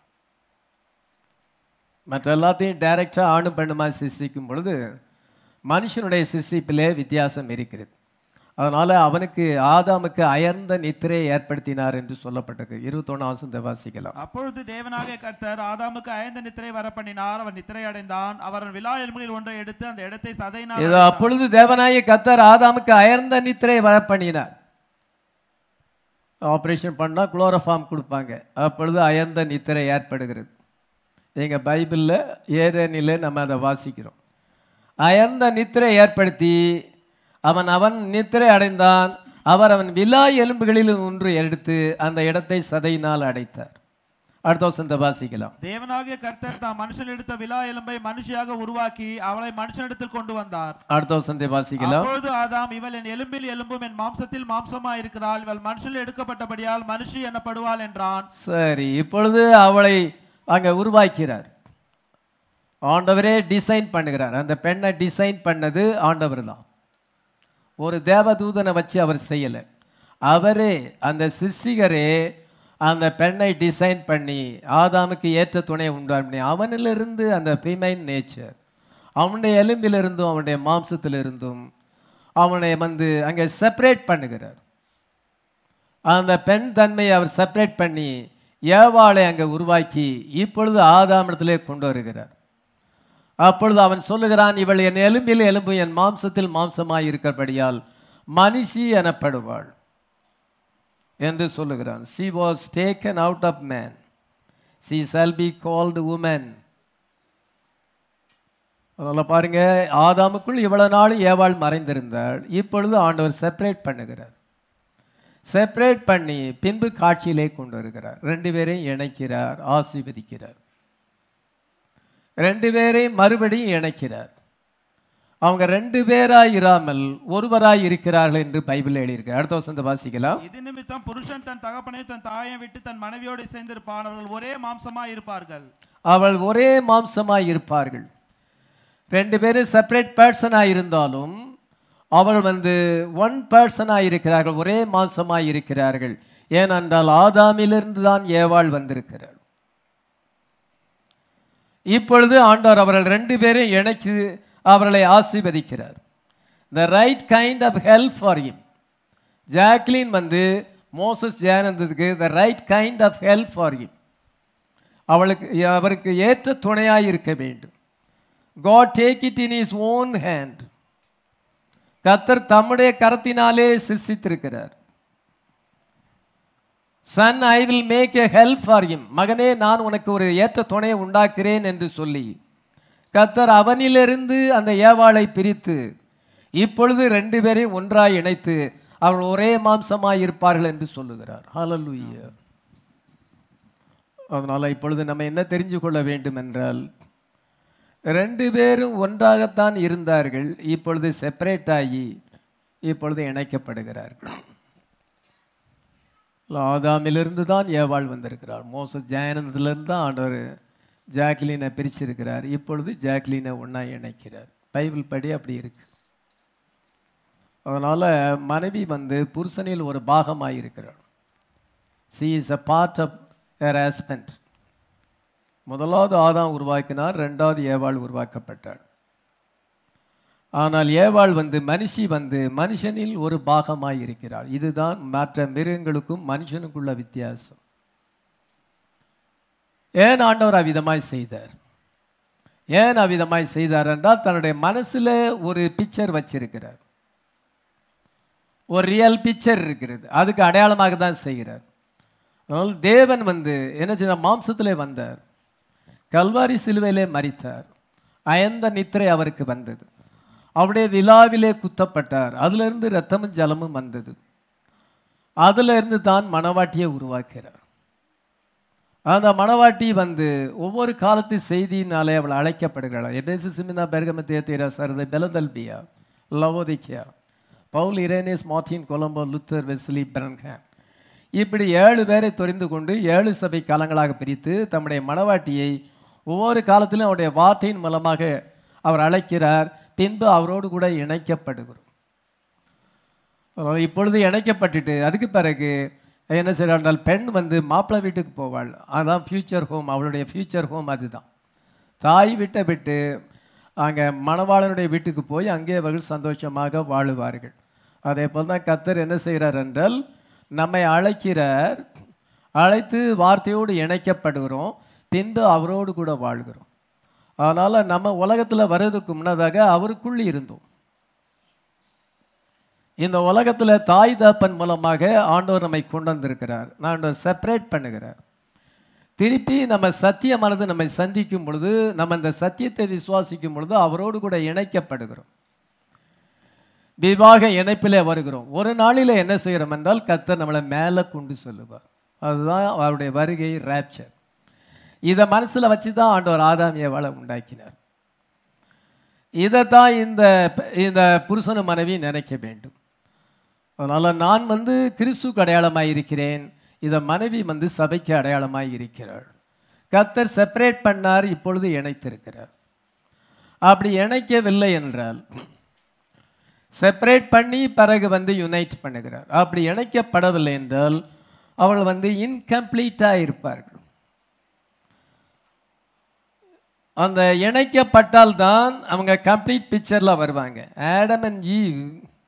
மற்ற எல்லாத்தையும் டைரக்டாக ஆணும் பெண்ணுமாக சிருஷ்டிக்கும் பொழுது மனுஷனுடைய சிருஷ்டிப்பிலே வித்தியாசம் இருக்கிறது. அதனால் அவனுக்கு ஆதாமுக்கு அயர்ந்த நித்திரையை ஏற்படுத்தினார் என்று சொல்லப்பட்டது. 21 வாசிக்கலாம். அப்பொழுது தேவனாகிய கர்த்தர் ஆதாமுக்கு அயர்ந்த நித்திரை வரப்பண்ணினார். அவன் நித்திரை அடைந்தான். அவர் விலா எலும்புகளில் ஒன்றை எடுத்து அந்த இடத்தை சதையினால். இது அப்பொழுது தேவனாகிய கர்த்தர் ஆதாமுக்கு அயர்ந்த நித்திரை வரப்பண்ணினார். ஆப்ரேஷன் பண்ணால் குளோரோஃபார்ம் கொடுப்பாங்க. அப்பொழுது அயர்ந்த நித்திரை ஏற்படுகிறது. எங்கள் பைபிளில் ஏதேனிலே நம்ம அதை வாசிக்கிறோம். அயர்ந்த நித்திரை ஏற்படுத்தி அவன் நித்திரை அடைந்தான். அவன் விலா எலும்புகளில் ஒன்று எடுத்து அந்த இடத்தை சதையினால் அடைத்தார். அடுத்த வசனத்தை வாசிக்கலாம். தேவனாகிய கர்த்தர் தாம் மனுஷன் எடுத்த விலா எலும்பை மனுஷியாக உருவாக்கி அவளை மனுஷனிடத்தில் கொண்டு வந்தார். அடுத்த வசனத்தை வாசிக்கலாம். அப்பொழுது ஆதாம், இவள் என் எலும்பில் எலும்பும் என் மாம்சத்தில் மாம்சமா இருக்கிறாள், இவள் மனுஷனில் எடுக்கப்பட்டபடியால் மனுஷி எனப்படுவாள் என்றான். சரி, இப்பொழுது அவளை அங்கே உருவாக்கிறார். ஆண்டவரே டிசைன் பண்ணுகிறார். அந்த பெண்ணை டிசைன் பண்ணது ஆண்டவர் தான். ஒரு தேவதூதனை வச்சு அவர் செய்யலை. அவரே, அந்த சிருஷ்டிகரே அந்த பெண்ணை டிசைன் பண்ணி ஆதாமுக்கு ஏற்ற துணையை உண்டான் பண்ணி அவனிலிருந்து அந்த ஃபீமைன் நேச்சர், அவனுடைய எலும்பிலிருந்தும் அவனுடைய மாம்சத்திலிருந்தும் அவனை அங்கே செப்பரேட் பண்ணுகிறார். அந்த பெண் தன்மையை அவர் செப்பரேட் பண்ணி ஏவாளை அங்கே உருவாக்கி இப்பொழுது ஆதாமிடத்திலே கொண்டு வருகிறார். அப்பொழுது அவன் சொல்லுகிறான், இவள் என் எலும்பில் எலும்பு என் மாம்சத்தில் மாம்சமாய் இருக்கிறபடியால் மனுஷி எனப்படுவாள் என்று சொல்லுகிறான். she was taken out of man, she shall be called woman. அதனால பாருங்க, ஆதாமுக்குள் இவ்வளவு நாள் ஏவாள் மறைந்திருந்தாள். இப்பொழுது ஆண்டவர் செப்பரேட் பண்ணுகிறார். செப்பரேட் பண்ணி பின்பு காட்சியிலே கொண்டு வருகிறார். 2 பேரையும் இணைக்கிறார், ஆசீர்வதிக்கிறார். 2 பேரையும் மறுபடியும் இணைக்கிறார். அவங்க 2 பேராய் இராமல் ஒருவராய் இருக்கிறார்கள் என்று பைபிள் எழுதியிருக்கு. அடுத்த வசனத்தை வாசிக்கலாம். இது நிமித்தம் புருஷன் தன் தகப்பனை தன் தாயை விட்டு தன் மனைவியோடு சேர்ந்திருப்பான், அவர்கள் ஒரே மாம்சமாய் இருப்பார்கள். அவள் ஒரே மாம்சமாய் இருப்பார்கள். 2 பேரும் செப்பரேட் பர்சனாக இருந்தாலும் அவள் ஒன் பர்சனாக இருக்கிறார்கள், ஒரே மாம்சமாய் இருக்கிறார்கள். ஏனென்றால் ஆதாமிலிருந்து தான் ஏவாள் வந்திருக்கிறாள். இப்பொழுது ஆண்டவர் அவர்கள் 2 பேரையும் இணைத்து அவர்களை ஆசீர்வதிக்கிறார். the right kind of help for him. Jacqueline வந்து மோசஸ் ஜெயனந்தத்துக்கு the right kind of help for him. அவருக்கு ஏற்ற துணையாய் இருக்க வேண்டும். God take it in his own hand. கர்த்தர் தம்முடைய கரத்தினாலே சிருஷ்டித்திருக்கிறார். Son, I will make a help for him. மகனே, நான் உனக்கு ஒரு ஏற்ற துணையை உண்டாக்குறேன் என்று சொல்லி கர்த்தர் அவனிலிருந்து அந்த ஏவாளை பிரித்து இப்பொழுது 2 பேரையும் ஒன்றாய் இணைத்து அவர்கள் ஒரே மாம்சமாய் இருப்பார்கள் என்று சொல்லுகிறார். ஹல்லேலூயா. அதனால இப்பொழுது நம்ம என்ன தெரிஞ்சு கொள்ள வேண்டும் என்றால் 2 பேரும் ஒன்றாகத்தான் இருந்தார்கள், இப்பொழுது செப்பரேட் ஆகி இப்பொழுது இணைக்கப்படுகிறார்கள். ஆதாமிலிருந்து தான் ஏவாள் வந்திருக்கிறார். மோசஸ் ஜெயனந்திலிருந்து தான் ஆண்டவர் ஜாக்லினை பிரிச்சிருக்கிறார். இப்பொழுது ஜாக்லினை ஒன்றா இணைக்கிறார். பைபிள் படி அப்படி இருக்கு. அதனால் மனைவி வந்து புருஷனில் ஒரு பாகமாக இருக்கிறார். she is a part of her husband. முதலாவது ஆதாம் உருவாக்கினார், 2வது ஏவாள் உருவாக்கப்பட்டாள். ஆனால் ஏவாள் வந்து மனுஷி வந்து மனுஷனில் ஒரு பாகமாய் இருக்கிறாள். இதுதான் மற்ற மிருகங்களுக்கும் மனுஷனுக்குள்ள வித்தியாசம். ஏன் ஆண்டவர் அவ்விதமாய் செய்தார்? ஏன் அவ்விதமாய் செய்தார் என்றால் தன்னுடைய மனசில் ஒரு பிக்சர் வச்சிருக்கிறார், ஒரு ரியல் பிக்சர் இருக்கிறது, அதுக்கு அடையாளமாக தான் செய்கிறார். அதனால் தேவன் வந்து என்ன செய்ய மாம்சத்திலே வந்தார், கல்வாரி சிலுவையிலே மரித்தார், அயர்ந்த நித்திரை அவருக்கு வந்தது, அவருடைய விழாவிலே குத்தப்பட்டார், அதிலிருந்து இரத்தமும் ஜலமும் வந்தது, அதிலிருந்து தான் மணவாட்டியை உருவாக்கிறார். அந்த மணவாட்டி வந்து ஒவ்வொரு காலத்து செய்தியினாலே அவள் அழைக்கப்படுகிறாள். எபேசு, சிமினா, பெர்கமு, தியத்தீரா, சர்தை, பெலதெல்பியா, லவோதிக்கியா, பவுல், Irenaeus, Martin, Columba, Luther, Wesley, Branham, இப்படி 7 பேரை தெரிந்து கொண்டு 7 சபை காலங்களாக பிரித்து தம்முடைய மணவாட்டியை ஒவ்வொரு காலத்திலும் அவருடைய வார்த்தையின் மூலமாக அவர் அழைக்கிறார். பின்பு அவரோடு கூட இணைக்கப்படுகிறோம். இப்பொழுது இணைக்கப்பட்டுட்டு அதுக்கு பிறகு என்ன செய்கிறாள், பெண் வந்து மாப்பிள்ளை வீட்டுக்கு போவாள். அதுதான் ஃப்யூச்சர் ஹோம், அவளுடைய ஃப்யூச்சர் ஹோம் அதுதான். தாய் வீட்டை விட்டு அங்கே மணவாளனுடைய வீட்டுக்கு போய் அங்கே அவர்கள் சந்தோஷமாக வாழுவார்கள். அதே போல் தான் கர்த்தர் என்ன செய்கிறார் என்றால் நம்மை அழைக்கிறார், அழைத்து வார்த்தையோடு இணைக்கப்படுகிறோம், பின்பு அவரோடு கூட வாழ்கிறோம். அதனால் நம்ம உலகத்தில் வர்றதுக்கு முன்னதாக அவருக்குள் இருந்தோம். இந்த உலகத்தில் தாய் தகப்பன் மூலமாக ஆண்டவர் நம்மை கொண்டு வந்திருக்கிறார். ஆண்டவர் செப்பரேட் பண்ணுகிறார். திருப்பி நம்ம சத்தியமானது நம்மை சந்திக்கும் பொழுது, நம்ம இந்த சத்தியத்தை விசுவாசிக்கும் பொழுது அவரோடு கூட இணைக்கப்படுகிறோம், விவாக இணைப்பிலே வருகிறோம். ஒரு நாளில் என்ன செய்கிறோம் என்றால் கர்த்தர் நம்மளை மேலே கொண்டு சொல்லுவார். அதுதான் அவருடைய வருகை, ராப்சர். இதை மனசில் வச்சு தான் ஆண்டவர் ஆதாம் ஏவாளை உண்டாக்கினார். இதைத்தான் இந்த புருஷன மனைவி நினைக்க வேண்டும். அதனால் நான் வந்து கிறிஸ்துக்கு அடையாளமாக இருக்கிறேன், இதை மனைவி வந்து சபைக்கு அடையாளமாக இருக்கிறாள். கர்த்தர் செப்பரேட் பண்ணார், இப்பொழுது இணைத்திருக்கிறார். அப்படி இணைக்கவில்லை என்றால் செப்பரேட் பண்ணி பிறகு வந்து யுனைட் பண்ணுகிறார். அப்படி இணைக்கப்படவில்லை என்றால் அவள் வந்து இன்கம்ப்ளீட்டாக இருப்பார்கள். அந்த இணைக்கப்பட்டால் தான் அவங்க கம்ப்ளீட் பிக்சரில் வருவாங்க. Adam and Eve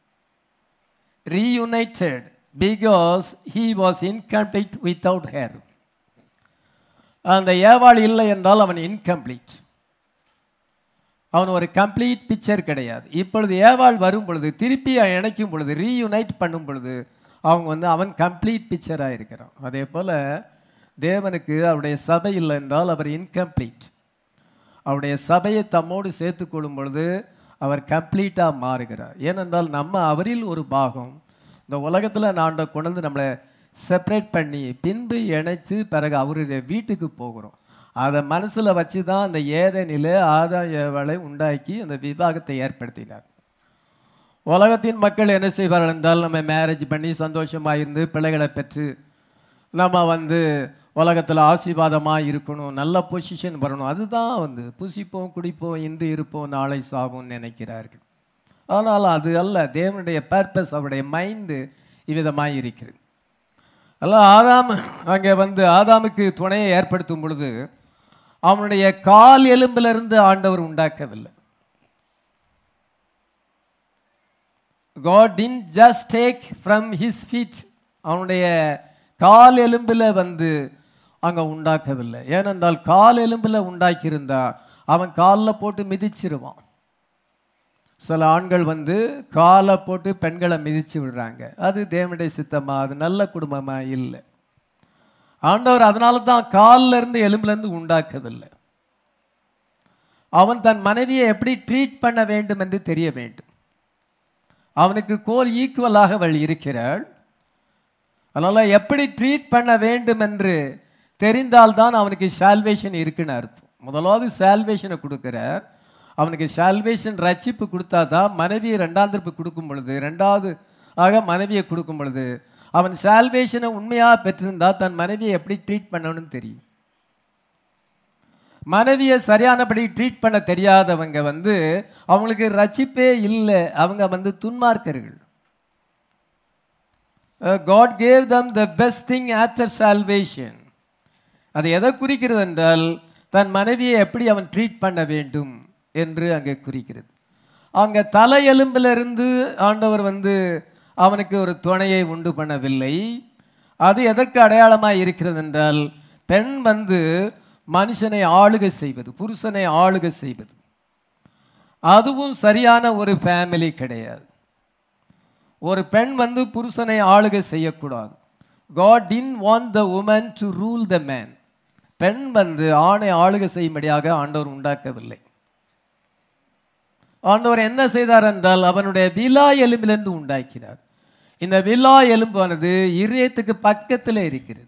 reunited because he was incomplete without her. அந்த ஏவாள் இல்லை என்றால் அவன் இன்கம்ப்ளீட், அவன் ஒரு கம்ப்ளீட் பிக்சர் கிடையாது. இப்பொழுது ஏவாள் வரும் பொழுது திருப்பி இணைக்கும் பொழுது ரீயுனைட் பண்ணும் பொழுது அவங்க வந்து அவன் கம்ப்ளீட் பிக்சராக இருக்கிறான். அதே போல் தேவனுக்கு அவருடைய சபை இல்லை என்றால் அவர் இன்கம்ப்ளீட். அவருடைய சபையை தம்மோடு சேர்த்து கொள்ளும் பொழுது அவர் கம்ப்ளீட்டாக மாறுகிறார். ஏனென்றால் நம்ம அவரில் ஒரு பாகம். இந்த உலகத்தில் நான் கொண்டு வந்து நம்மளை செப்பரேட் பண்ணி பின்பு இணைத்து பிறகு அவருடைய வீட்டுக்கு போகிறோம். அதை மனசில் வச்சு தான் அந்த ஏதேனிலே ஆதாம் ஏவாளை உண்டாக்கி அந்த விவாகத்தை ஏற்படுத்தினார். உலகத்தின் மக்கள் என்ன செய்வார்கள் என்றால் நம்ம மேரேஜ் பண்ணி சந்தோஷமாக இருந்து பிள்ளைகளை பெற்று நம்ம வந்து உலகத்தில் ஆசீர்வாதமாக இருக்கணும், நல்ல பொசிஷன் வரணும், அதுதான் வந்து புசிப்போம் குடிப்போம் இன்று இருப்போம் நாளை சாவோம்னு நினைக்கிறார்கள். ஆனால் அது அல்ல. தேவனுடைய பர்பஸ், அவருடைய மைண்டு இவ்விதமாக இருக்கிறது. அதெல்லாம் ஆதாம் அங்கே வந்து ஆதாமுக்கு துணையை ஏற்படுத்தும் பொழுது அவனுடைய கால் எலும்பிலிருந்து ஆண்டவர் உண்டாக்கவில்லை. God didn't just take from his feet, அவனுடைய கால் எலும்பில் வந்து அங்கே உண்டாக்கவில்லை. ஏனென்றால் கால் எலும்பில் உண்டாக்கியிருந்தா அவன் காலில் போட்டு மிதிச்சிருவான். சில ஆண்கள் வந்து காலை போட்டு பெண்களை மிதிச்சு விடுறாங்க. அது தேவனுடைய சித்தமா? அது நல்ல குடும்பமா? இல்லை. ஆண்டவர் அதனால தான் காலில் இருந்து எலும்புலேருந்து உண்டாக்கவில்லை. அவன் தன் மனைவியை எப்படி ட்ரீட் பண்ண வேண்டும் என்று தெரிய வேண்டும். அவனுக்கு கோல் ஈக்குவலாக அவள் இருக்கிறாள். அதனால் எப்படி ட்ரீட் பண்ண வேண்டும் என்று தெரிந்தால்தான் அவனுக்கு சால்வேஷன் இருக்குன்னு அர்த்தம். முதலாவது சால்வேஷனை கொடுக்கிறார். அவனுக்கு சால்வேஷன் ரட்சிப்பு கொடுத்தா தான் மனைவியை ரெண்டாம் திருப்பு கொடுக்கும் பொழுது, ரெண்டாவது ஆக மனைவியை கொடுக்கும் பொழுது அவன் சால்வேஷனை உண்மையாக பெற்றிருந்தால் தன் மனைவியை எப்படி ட்ரீட் பண்ணணும்னு தெரியும். மனைவியை சரியானபடி ட்ரீட் பண்ண தெரியாதவங்க வந்து அவங்களுக்கு ரட்சிப்பே இல்லை. அவங்க வந்து துன்மார்க்கர்கள். God gave them the best thing after salvation. அது எதை குறிக்கிறது என்றால் தன் மனைவியை எப்படி அவன் ட்ரீட் பண்ண வேண்டும் என்று அங்கே குறிக்கிறது. அங்கே தலையெலும்பிலிருந்து ஆண்டவர் வந்து அவனுக்கு ஒரு துணையை உண்டு பண்ணவில்லை. அது எதற்கு அடையாளமாக இருக்கிறது என்றால் பெண் வந்து மனுஷனை ஆளுகை செய்வது, புருஷனை ஆளுகை செய்வது, அதுவும் சரியான ஒரு ஃபேமிலி கிடையாது. ஒரு பெண் வந்து புருஷனை ஆளுகை செய்யக்கூடாது. God didn't want the woman to rule the man. பெண் வந்து ஆணை ஆளுகை செய்யும்படியாக ஆண்டவர் உண்டாக்கவில்லை. ஆண்டவர் என்ன செய்தார் என்றால் அவனுடைய விலா எலும்பிலிருந்து உண்டாக்கினார். இந்த விலா எலும்பானது இருதயத்துக்கு பக்கத்தில் இருக்கிறது.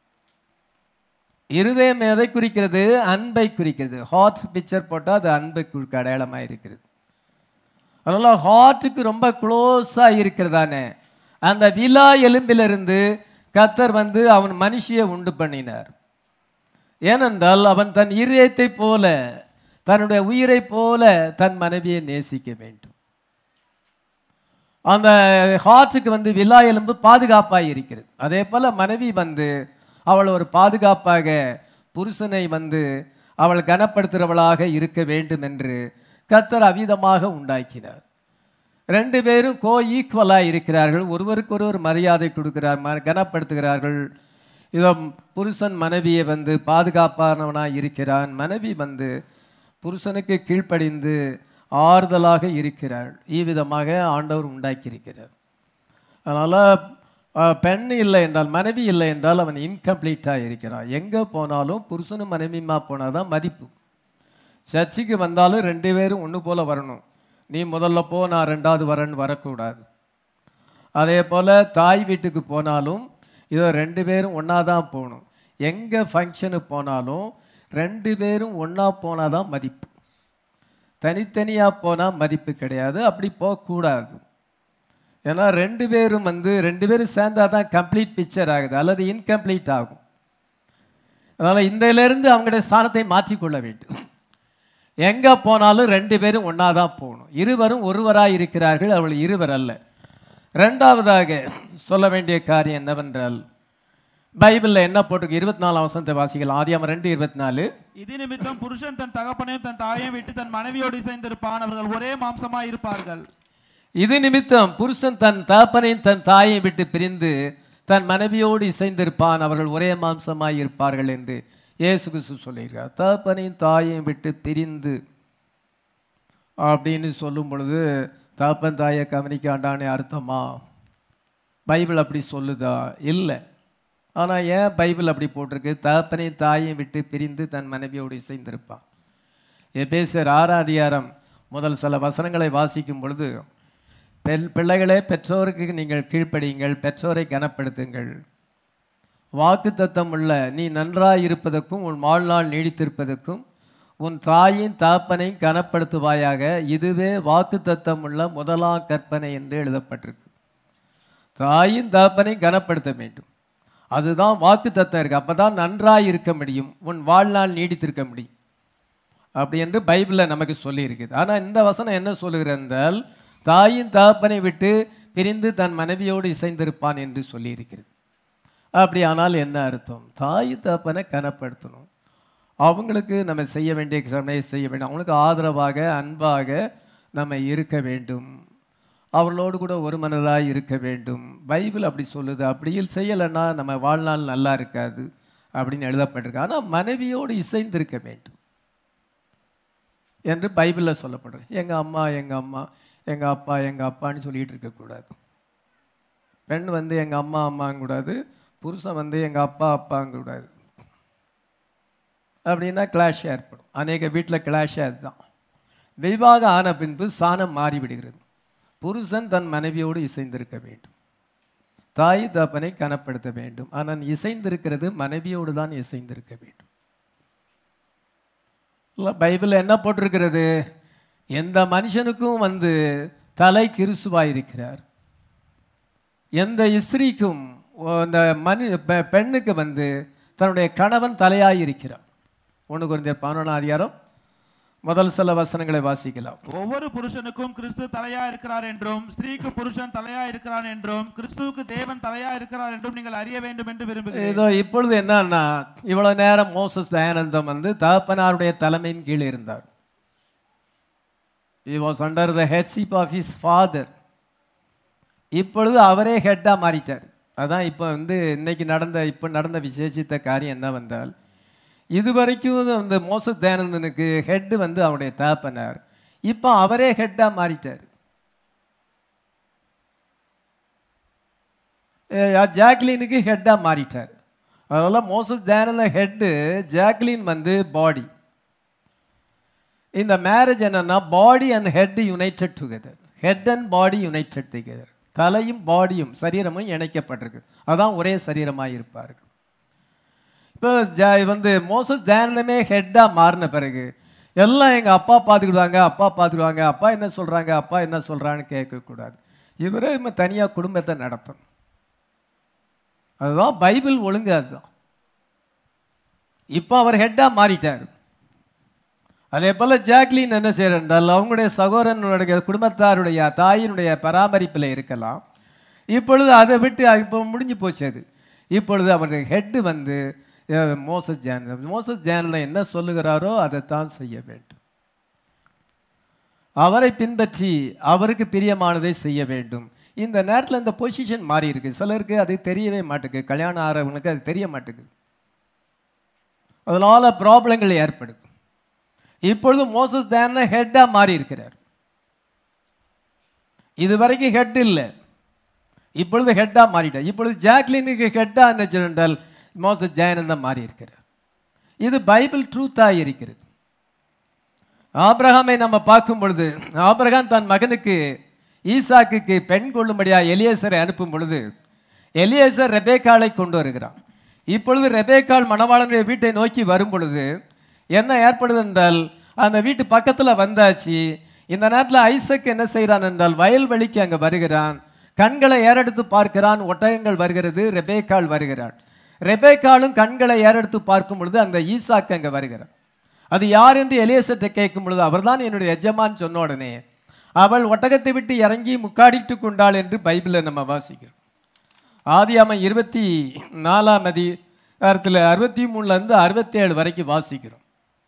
இருதயம் எதை குறிக்கிறது? அன்பை குறிக்கிறது. ஹார்ட் பிக்சர் போட்டால் அது அன்பைக்கு அடையாளமாக இருக்கிறது. அதனால் ஹார்ட்டுக்கு ரொம்ப க்ளோஸாக இருக்கிறதானே அந்த விலா எலும்பிலிருந்து கர்த்தர் வந்து அவன் மனுஷியை உண்டு பண்ணினார். ஏனென்றால் அவன் தன் இருதயத்தை போல, தன்னுடைய உயிரை போல தன் மனைவியை நேசிக்க வேண்டும். அந்த ஹார்ட்டுக்கு வந்து விலா எலும்பு பாதுகாப்பாக இருக்கிறது. அதே போல் மனைவி வந்து அவள் ஒரு பாதுகாப்பாக புருஷனை வந்து அவள் கனப்படுத்துகிறவளாக இருக்க வேண்டும் என்று கர்த்தர் அவிதமாக உண்டாக்கினார். ரெண்டு பேரும் ஈக்குவலாக இருக்கிறார்கள். ஒருவருக்கு ஒருவர் மரியாதை கொடுக்கிறார், கனப்படுத்துகிறார்கள். இதோ புருஷன் மனைவியை வந்து பாதுகாப்பானவனாக இருக்கிறான். மனைவி வந்து புருஷனுக்கு கீழ்ப்படிந்து ஆறுதலாக இருக்கிறாள். இவ்விதமாக ஆண்டவர் உண்டாக்கியிருக்கிறார். அதனால் பெண் இல்லை என்றால், மனைவி இல்லை என்றால் அவன் இன்கம்ப்ளீட்டாக இருக்கிறான். எங்கே போனாலும் புருஷனும் மனைவியுமா போனால் தான் மதிப்பு. சர்ச்சுக்கு வந்தாலும் ரெண்டு பேரும் ஒன்று போல் வரணும். நீ முதல்ல போ, நான் ரெண்டாவது வரேன்னு வரக்கூடாது. அதே போல் தாய் வீட்டுக்கு போனாலும் இதோ ரெண்டு பேரும் ஒன்றா தான் போகணும். எங்கே ஃபங்க்ஷனுக்கு போனாலும் ரெண்டு பேரும் ஒன்றா போனால் தான் மதிப்பு. தனித்தனியாக போனால் மதிப்பு கிடையாது. அப்படி போகக்கூடாது. ஏன்னா ரெண்டு பேரும் சேர்ந்தால் தான் கம்ப்ளீட் பிக்சர் ஆகுது, அல்லது இன்கம்ப்ளீட் ஆகும். அதனால் இதிலிருந்து அவங்களுடைய ஸ்தானத்தை மாற்றிக்கொள்ள வேண்டும். எங்கே போனாலும் ரெண்டு பேரும் ஒன்றா தான் போகணும். இருவரும் ஒருவராக இருக்கிறார்கள், அவள் இருவர் அல்ல. ரெண்டாவதாக சொல்ல வேண்டிய காரியம் என்னவென்றால் பைபிளில் என்ன போட்டிருக்கு? 24 வசனத்தை வாசிகள். ஆதியாகமம் 2:24. இது நிமித்தம் புருஷன் தன் தகப்பனையும் தன் தாயையும் விட்டு தன் மனைவியோடு இசைந்திருப்பான், அவர்கள் ஒரே மாம்சமாய் இருப்பார்கள். இது நிமித்தம் புருஷன் தன் தகப்பனையும் தன் தாயையும் விட்டு பிரிந்து தன் மனைவியோடு இசைந்திருப்பான், அவர்கள் ஒரே மாம்சமாய் இருப்பார்கள் என்று இயேசு கிறிஸ்து சொல்லியிருக்கார். தகப்பனையும் தாயையும் விட்டு பிரிந்து அப்படின்னு சொல்லும் பொழுது தகப்பன் தாயை கவனிக்காண்டானே அர்த்தமா? பைபிள் அப்படி சொல்லுதா? இல்லை. ஆனால் ஏன் பைபிள் அப்படி போட்டிருக்கு? தகப்பனையும் தாயையும் விட்டு பிரிந்து தன் மனைவியோடு இசைந்திருப்பான். எபேசியர் 6 அதிகாரம் முதல் சில வசனங்களை வாசிக்கும் பொழுது, பிள்ளைகளே பெற்றோருக்கு நீங்கள் கீழ்ப்படியுங்கள், பெற்றோரை கனப்படுத்துங்கள். வாக்கு தத்தம் உள்ள நீ நன்றாய் இருப்பதற்கும் உன் வாழ்நாள் நீடித்திருப்பதற்கும் உன் தாயின் தகப்பனையும் கனப்படுத்துவாயாக, இதுவே வாக்கு தத்தம் உள்ள முதலாம் கற்பனை என்று எழுதப்பட்டிருக்கு. தாயின் தகப்பனையும் கனப்படுத்த வேண்டும். அதுதான் வாக்கு தத்தம் இருக்குது. அப்போ தான் நன்றாய் இருக்க முடியும், உன் வாழ்நாள் நீடித்திருக்க முடியும் அப்படி என்று பைபிளில் நமக்கு சொல்லியிருக்குது. ஆனால் இந்த வசனம் என்ன சொல்லுகிறது என்றால் தாயின் தகப்பனை விட்டு பிரிந்து தன் மனைவியோடு இசைந்திருப்பான் என்று சொல்லியிருக்கிறது. அப்படி ஆனால் என்ன அர்த்தம்? தாய் தகப்பனை கனப்படுத்தணும். அவங்களுக்கு நம்ம செய்ய வேண்டிய சமயம் செய்ய வேண்டும். அவங்களுக்கு ஆதரவாக அன்பாக நம்ம இருக்க வேண்டும். அவர்களோடு கூட ஒரு மனதாக இருக்க வேண்டும். பைபிள் அப்படி சொல்லுது. அப்படி செய்யலைன்னா நம்ம வாழ்நாள் நல்லா இருக்காது அப்படின்னு எழுதப்பட்டிருக்கு. ஆனால் மனைவியோடு இசைந்திருக்க வேண்டும் என்று பைபிளில் சொல்லப்படுறது. எங்கள் அம்மா எங்கள் அம்மா, எங்கள் அப்பா எங்கள் அப்பான்னு சொல்லிகிட்டு இருக்கக்கூடாது. பெண் வந்து எங்கள் அம்மா அம்மாங்கக்கூடாது, புருஷன் வந்து எங்கள் அப்பா அப்பாங்கக்கூடாது. அப்படின்னா கிளாஷ் ஏற்படும். அநேக வீட்டில் கிளாஷ் அதுதான். விவாகம் ஆன பின்பு சாணம் மாறிவிடுகிறது. புருஷன் தன் மனைவியோடு இசைந்திருக்க வேண்டும், தாய் தப்பனை கனப்படுத்த வேண்டும். ஆனால் இசைந்திருக்கிறது மனைவியோடு தான் இசைந்திருக்க வேண்டும். இல்லை, பைபிள் என்ன போட்டிருக்கிறது? எந்த மனுஷனுக்கும் வந்து தலை கிறிஸ்துவாயிருக்கிறார், எந்த ஸ்திரீக்கும் அந்த பெண்ணுக்கு வந்து தன்னுடைய கணவன் தலையாயிருக்கிறார். 1 கொரிந்தியர் 11 முதல் சில வசனங்களை வாசிக்கலாம். ஒவ்வொரு புருஷனுக்கும் கிறிஸ்து தலையா இருக்கிறார் என்றும், ஸ்திரீக்கு புருஷன் தலையா இருக்கிறான் என்றும், கிறிஸ்துவுக்கு தேவன் தலையா இருக்கிறார் என்றும் நீங்கள் அறிய வேண்டும் என்று விரும்புகிறேன். இதோ இப்பொழுது என்னன்னா, இவ்வளவு நேரம் மோசஸ் தயானந்தம் வந்து தகப்பனாருடைய தலைமையின் கீழே இருந்தார். He was under the headship of his father. இப்பொழுது அவரே ஹெட்டா மாறிட்டார். அதான் இப்போ வந்து இன்னைக்கு நடந்த விசேஷித்த காரியம் என்னவென்றால், இதுவரைக்கும் அந்த மோசஸ் தயானந்தனுக்கு ஹெட் வந்து அவருடைய தகப்பனார். இப்போ அவரே ஹெட்டா மாறிட்டார். ஜாக்லினுக்கு ஹெட்டா மாறிட்டார். அதனால மோசஸ் தயானந்த ஹெட்டு, ஜாக்லின் வந்து பாடி. இந்த மேரேஜ் என்னன்னா body and head united together. Head and body united together. தலையும் பாடியும் சரீரமும் இணைக்கப்பட்டிருக்கு. அதான் ஒரே சரீரமாக இருப்பார்கள். இப்போ வந்து மோசஸ் தயானந்தமே ஹெட்டாக மாறின பிறகு எல்லாம் எங்கள் அப்பா பார்த்துக்கிடுவாங்க, அப்பா என்ன சொல்கிறாங்க, அப்பா என்ன சொல்கிறான்னு கேட்கக்கூடாது. இவரே தனியாக குடும்பத்தை நடத்தணும். அதுதான் பைபிள் ஒழுங்கு. அதுதான் இப்போ அவர் ஹெட்டாக மாறிட்டார். அதே போல் ஜாக்லின் என்ன செய்யறால், அவங்களுடைய சகோதரனுடைய குடும்பத்தாருடைய தாயினுடைய பராமரிப்பில் இருக்கலாம். இப்பொழுது அதை விட்டு இப்போ முடிஞ்சு போச்சு. அது இப்பொழுது அவருடைய ஹெட்டு வந்து மோசஸ் தயானந்தம். மோசஸ் தயானந்தம் என்ன சொல்லுகிறாரோ அதைத்தான் செய்ய வேண்டும். அவரை பின்பற்றி அவருக்கு பிரியமானதை செய்ய வேண்டும். இந்த நேரத்தில் இந்த பொசிஷன் மாறி இருக்கு. சிலருக்கு அது தெரியவே மாட்டேங்குது. கல்யாணம் ஆகிறவங்களுக்கு அது தெரிய மாட்டேங்குது. அதனால ப்ராப்ளங்கள் ஏற்படுது. இப்பொழுது மோசஸ் தயானந்தம் ஹெட்டாக மாறி இருக்கிறார். இதுவரைக்கும் ஹெட் இல்லை, இப்பொழுது ஹெட்டாக மாறிட்டார். இப்பொழுது ஜாக்லினுக்கு ஹெட்டாக என்ன சொன்னால் மோசஸ் தயானந்தம் மாறி இருக்கிறார். இது பைபிள் ட்ரூத்தாக இருக்கிறது. ஆபிரகாமை நம்ம பார்க்கும் பொழுது, ஆபிரகாம் தன் மகனுக்கு ஈசாக்குக்கு பெண் கொள்ளும்படியாக எலியேசரை அனுப்பும் பொழுது, எலியேசர் ரெபேக்காளை கொண்டு வருகிறான். இப்பொழுது ரெபேக்காள் மணவாளனுடைய வீட்டை நோக்கி வரும் பொழுது என்ன ஏற்படுது என்றால், அந்த வீட்டு பக்கத்தில் வந்தாச்சு. இந்த நேரத்தில் ஐசக் என்ன செய்கிறான் என்றால், வயல்வெளிக்கு அங்கே வருகிறான். கண்களை ஏறெடுத்து பார்க்கிறான். ஒட்டகங்கள் வருகிறது, ரெபேக்காள் வருகிறாள். ரெபேக்காளும் கண்களை ஏறெடுத்து பார்க்கும் பொழுது அந்த ஈசாக்கு அங்கே வருகிறான். அது யார் என்று எலியேசர்ட்ட கேட்கும் பொழுது, அவர்தான் என்னுடைய எஜமான் சொன்ன உடனே அவள் ஒட்டகத்தை விட்டு இறங்கி முக்காடிட்டு கொண்டாள் என்று பைபிளில் நம்ம வாசிக்கிறோம். ஆதியாகமம் 24ஆம் அதிகாரத்தில் 63லேருந்து 67 வரைக்கும் வாசிக்கிறோம்.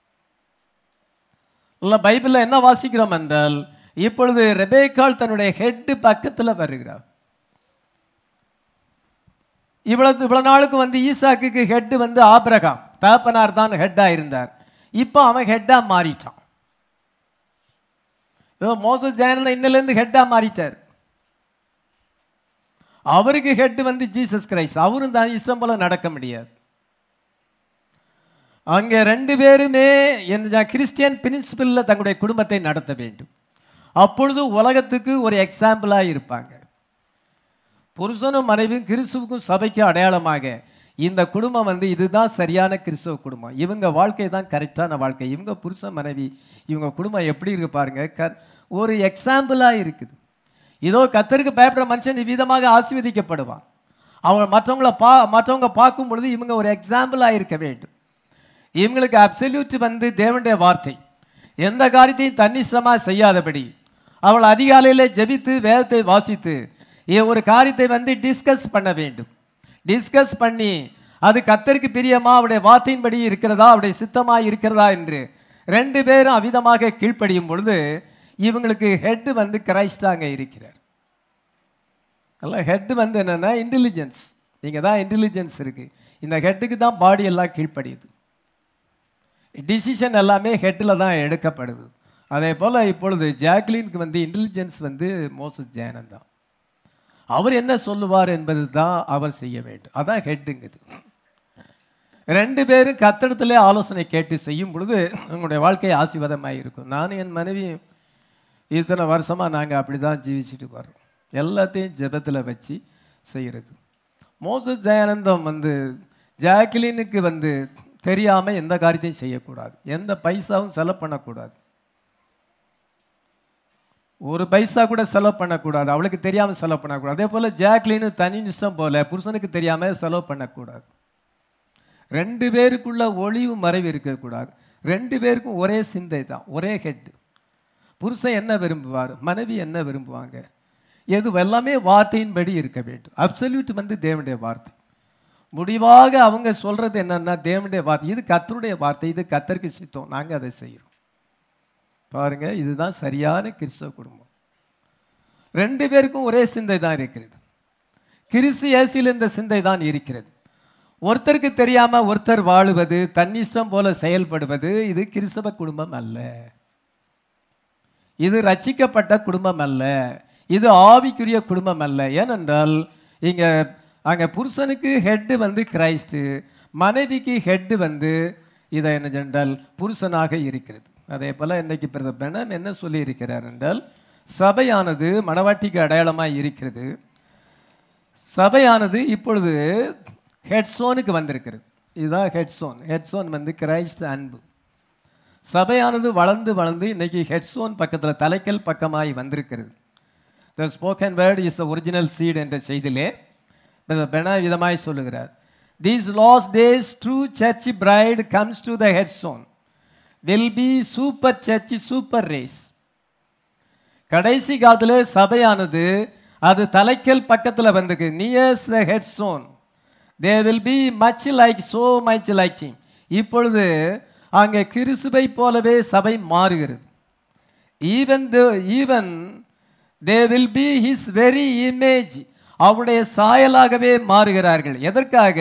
இல்லை, பைபிளில் என்ன வாசிக்கிறோம் என்றால், இப்பொழுது ரெபேக்காள் தன்னுடைய ஹெட்டு பக்கத்தில் வருகிறார். இவ்வளவு நாளுக்கு வந்து ஈசாக்குக்கு ஹெட்டு வந்து ஆபிரகாம், தகப்பனார் தான் ஹெட்டாக இருந்தார். இப்போ அவன் ஹெட்டாக மாறிட்டான். மோசஸ் தயானந்தம் இன்னிலேருந்து ஹெட்டாக மாறிட்டார். அவருக்கு ஹெட் வந்து ஜீசஸ் கிரைஸ்ட். அவரும் தான் இஷ்டம் போல நடக்க முடியாது. அங்கே 2 பேருமே இந்த கிறிஸ்டியன் பிரின்சிபலில் தங்களுடைய குடும்பத்தை நடத்த வேண்டும். அப்பொழுது உலகத்துக்கு ஒரு எக்ஸாம்பிளாக இருப்பாங்க. புருஷனும் மனைவியும் கிறிஸ்துவுக்கும் சபைக்கு அடையாளமாக இந்த குடும்பம் வந்து இதுதான் சரியான கிறிஸ்துவ குடும்பம். இவங்க வாழ்க்கை தான் கரெக்டான வாழ்க்கை. இவங்க புருஷன் மனைவி, இவங்க குடும்பம் எப்படி இருக்கு பாருங்க, ஒரு எக்ஸாம்பிளாக இருக்குது. இதோ கர்த்தருக்கு பயப்படுற மனுஷன் இவ்விதமாக ஆசீர்வதிக்கப்படுவான். அவங்க மற்றவங்க பார்க்கும் பொழுது இவங்க ஒரு எக்ஸாம்பிளாக இருக்க வேண்டும். இவங்களுக்கு அப்சல்யூட் வந்து தேவனுடைய வார்த்தை. எந்த காரியத்தையும் தன்னிச்சமாக செய்யாதபடி அவள் அதிகாலையில் ஜெபித்து வேதத்தை வாசித்து ஒரு காரியத்தை வந்து டிஸ்கஸ் பண்ண வேண்டும். டிஸ்கஸ் பண்ணி அது கர்த்தருக்கு பிரியமா, அவருடைய வார்த்தையின்படி இருக்கிறதா, அவருடைய சித்தமாக இருக்கிறதா என்று 2 பேரும் அவிதமாக கீழ்ப்படியும் பொழுது இவங்களுக்கு ஹெட் வந்து கிரைஸ்டாக இருக்கிறார். அதெல்லாம் ஹெட் வந்து என்னென்னா இன்டெலிஜென்ஸ். இங்கே தான் இன்டெலிஜென்ஸ் இருக்குது. இந்த ஹெட்டுக்கு தான் பாடி எல்லாம் கீழ்ப்படியுது. டிசிஷன் எல்லாமே ஹெட்டில் தான் எடுக்கப்படுது. அதே போல் இப்பொழுது ஜாக்லினுக்கு வந்து இன்டெலிஜென்ஸ் வந்து மோசஸ் ஜானன் தான். அவர் என்ன சொல்லுவார் என்பது தான் அவர் செய்ய வேண்டும். அதான் ஹெட்டுங்குது. ரெண்டு பேரும் கத்தடத்திலே ஆலோசனை கேட்டு செய்யும் பொழுது உங்களுடைய வாழ்க்கை ஆசீர்வாதமாக இருக்கும். நானும் என் மனைவி இத்தனை வருஷமாக நாங்கள் அப்படி தான் ஜீவிச்சுட்டு வர்றோம். எல்லாத்தையும் ஜெபத்தில் வச்சு செய்கிறது. மோசஸ் ஜெயானந்தம் வந்து ஜாக்லினுக்கு வந்து தெரியாமல் எந்த காரியத்தையும் செய்யக்கூடாது. எந்த பைசாவும் செலவு பண்ணக்கூடாது. ஒரு பைசா கூட செலவு பண்ணக்கூடாது. அவளுக்கு தெரியாமல் செலவு பண்ணக்கூடாது. அதே போல் ஜாக்லின்னு தனி இஷ்டம் போல் புருஷனுக்கு தெரியாமல் செலவு பண்ணக்கூடாது. ரெண்டு பேருக்குள்ள ஒளிவு மறைவு இருக்கக்கூடாது. ரெண்டு பேருக்கும் ஒரே சிந்தை தான், ஒரே ஹெட். புருஷன் என்ன விரும்புவார், மனைவி என்ன விரும்புவாங்க, எது எல்லாமே வார்த்தையின்படி இருக்க வேண்டும். அப்சல்யூட் வந்து தேவனுடைய வார்த்தை. முடிவாக அவங்க சொல்கிறது என்னன்னா தேவனுடைய வார்த்தை, இது கர்த்தருடைய வார்த்தை, இது கர்த்தருக்கு சித்தம், நாங்கள் அதை செய்கிறோம். பாருங்கள், இதுதான் சரியான கிறிஸ்தவ குடும்பம். ரெண்டு பேருக்கும் ஒரே சிந்தை தான் இருக்கிறது. கிறிஸ்து இயேசுவில் இந்த சிந்தை தான் இருக்கிறது. ஒருத்தருக்கு தெரியாமல் ஒருத்தர் வாழுவது, தன்னிஷ்டம் போல செயல்படுவது, இது கிறிஸ்தவ குடும்பம் அல்ல. இது ரட்சிக்கப்பட்ட குடும்பம் அல்ல. இது ஆவிக்குரிய குடும்பம் அல்ல. ஏனென்றால் அங்கே புருஷனுக்கு ஹெட்டு வந்து கிரைஸ்டு, மனைவிக்கு ஹெட்டு வந்து இதை என்ன சென்றால் புருஷனாக இருக்கிறது. அதே போல் இன்றைக்கு பிரதமர் என்ன சொல்லி இருக்கிறார் என்றால், சபையானது மணவாட்டிக்கு அடையாளமாக இருக்கிறது. சபையானது இப்பொழுது ஹெட்ஸோனுக்கு வந்திருக்கிறது. இதுதான் ஹெட்ஸோன். ஹெட்ஸோன் வந்து கிரைஸ்ட் அன்பு. சபையானது வளர்ந்து வளர்ந்து இன்னைக்கு ஹெட்ஸோன் பக்கத்தில் தலைக்கல் பக்கமாய் வந்திருக்கிறது. The spoken word is the original seed என்ற செய்தியிலே பெனா விதமாய் சொல்லுகிறார். These last days true church bride comes to the headstone will be super church super race. கடைசி காலத்தில் சபையானது அது தலைக்கல் பக்கத்தில் வந்திருக்கு. Nears the headstone they will be much like, so much like him. இப்பொழுது அங்கே கிறிஸ்துவை போலவே சபை மாறுகிறது. even they will be his very image. அவருடைய சாயலாகவே மாறுகிறார்கள். எதற்காக?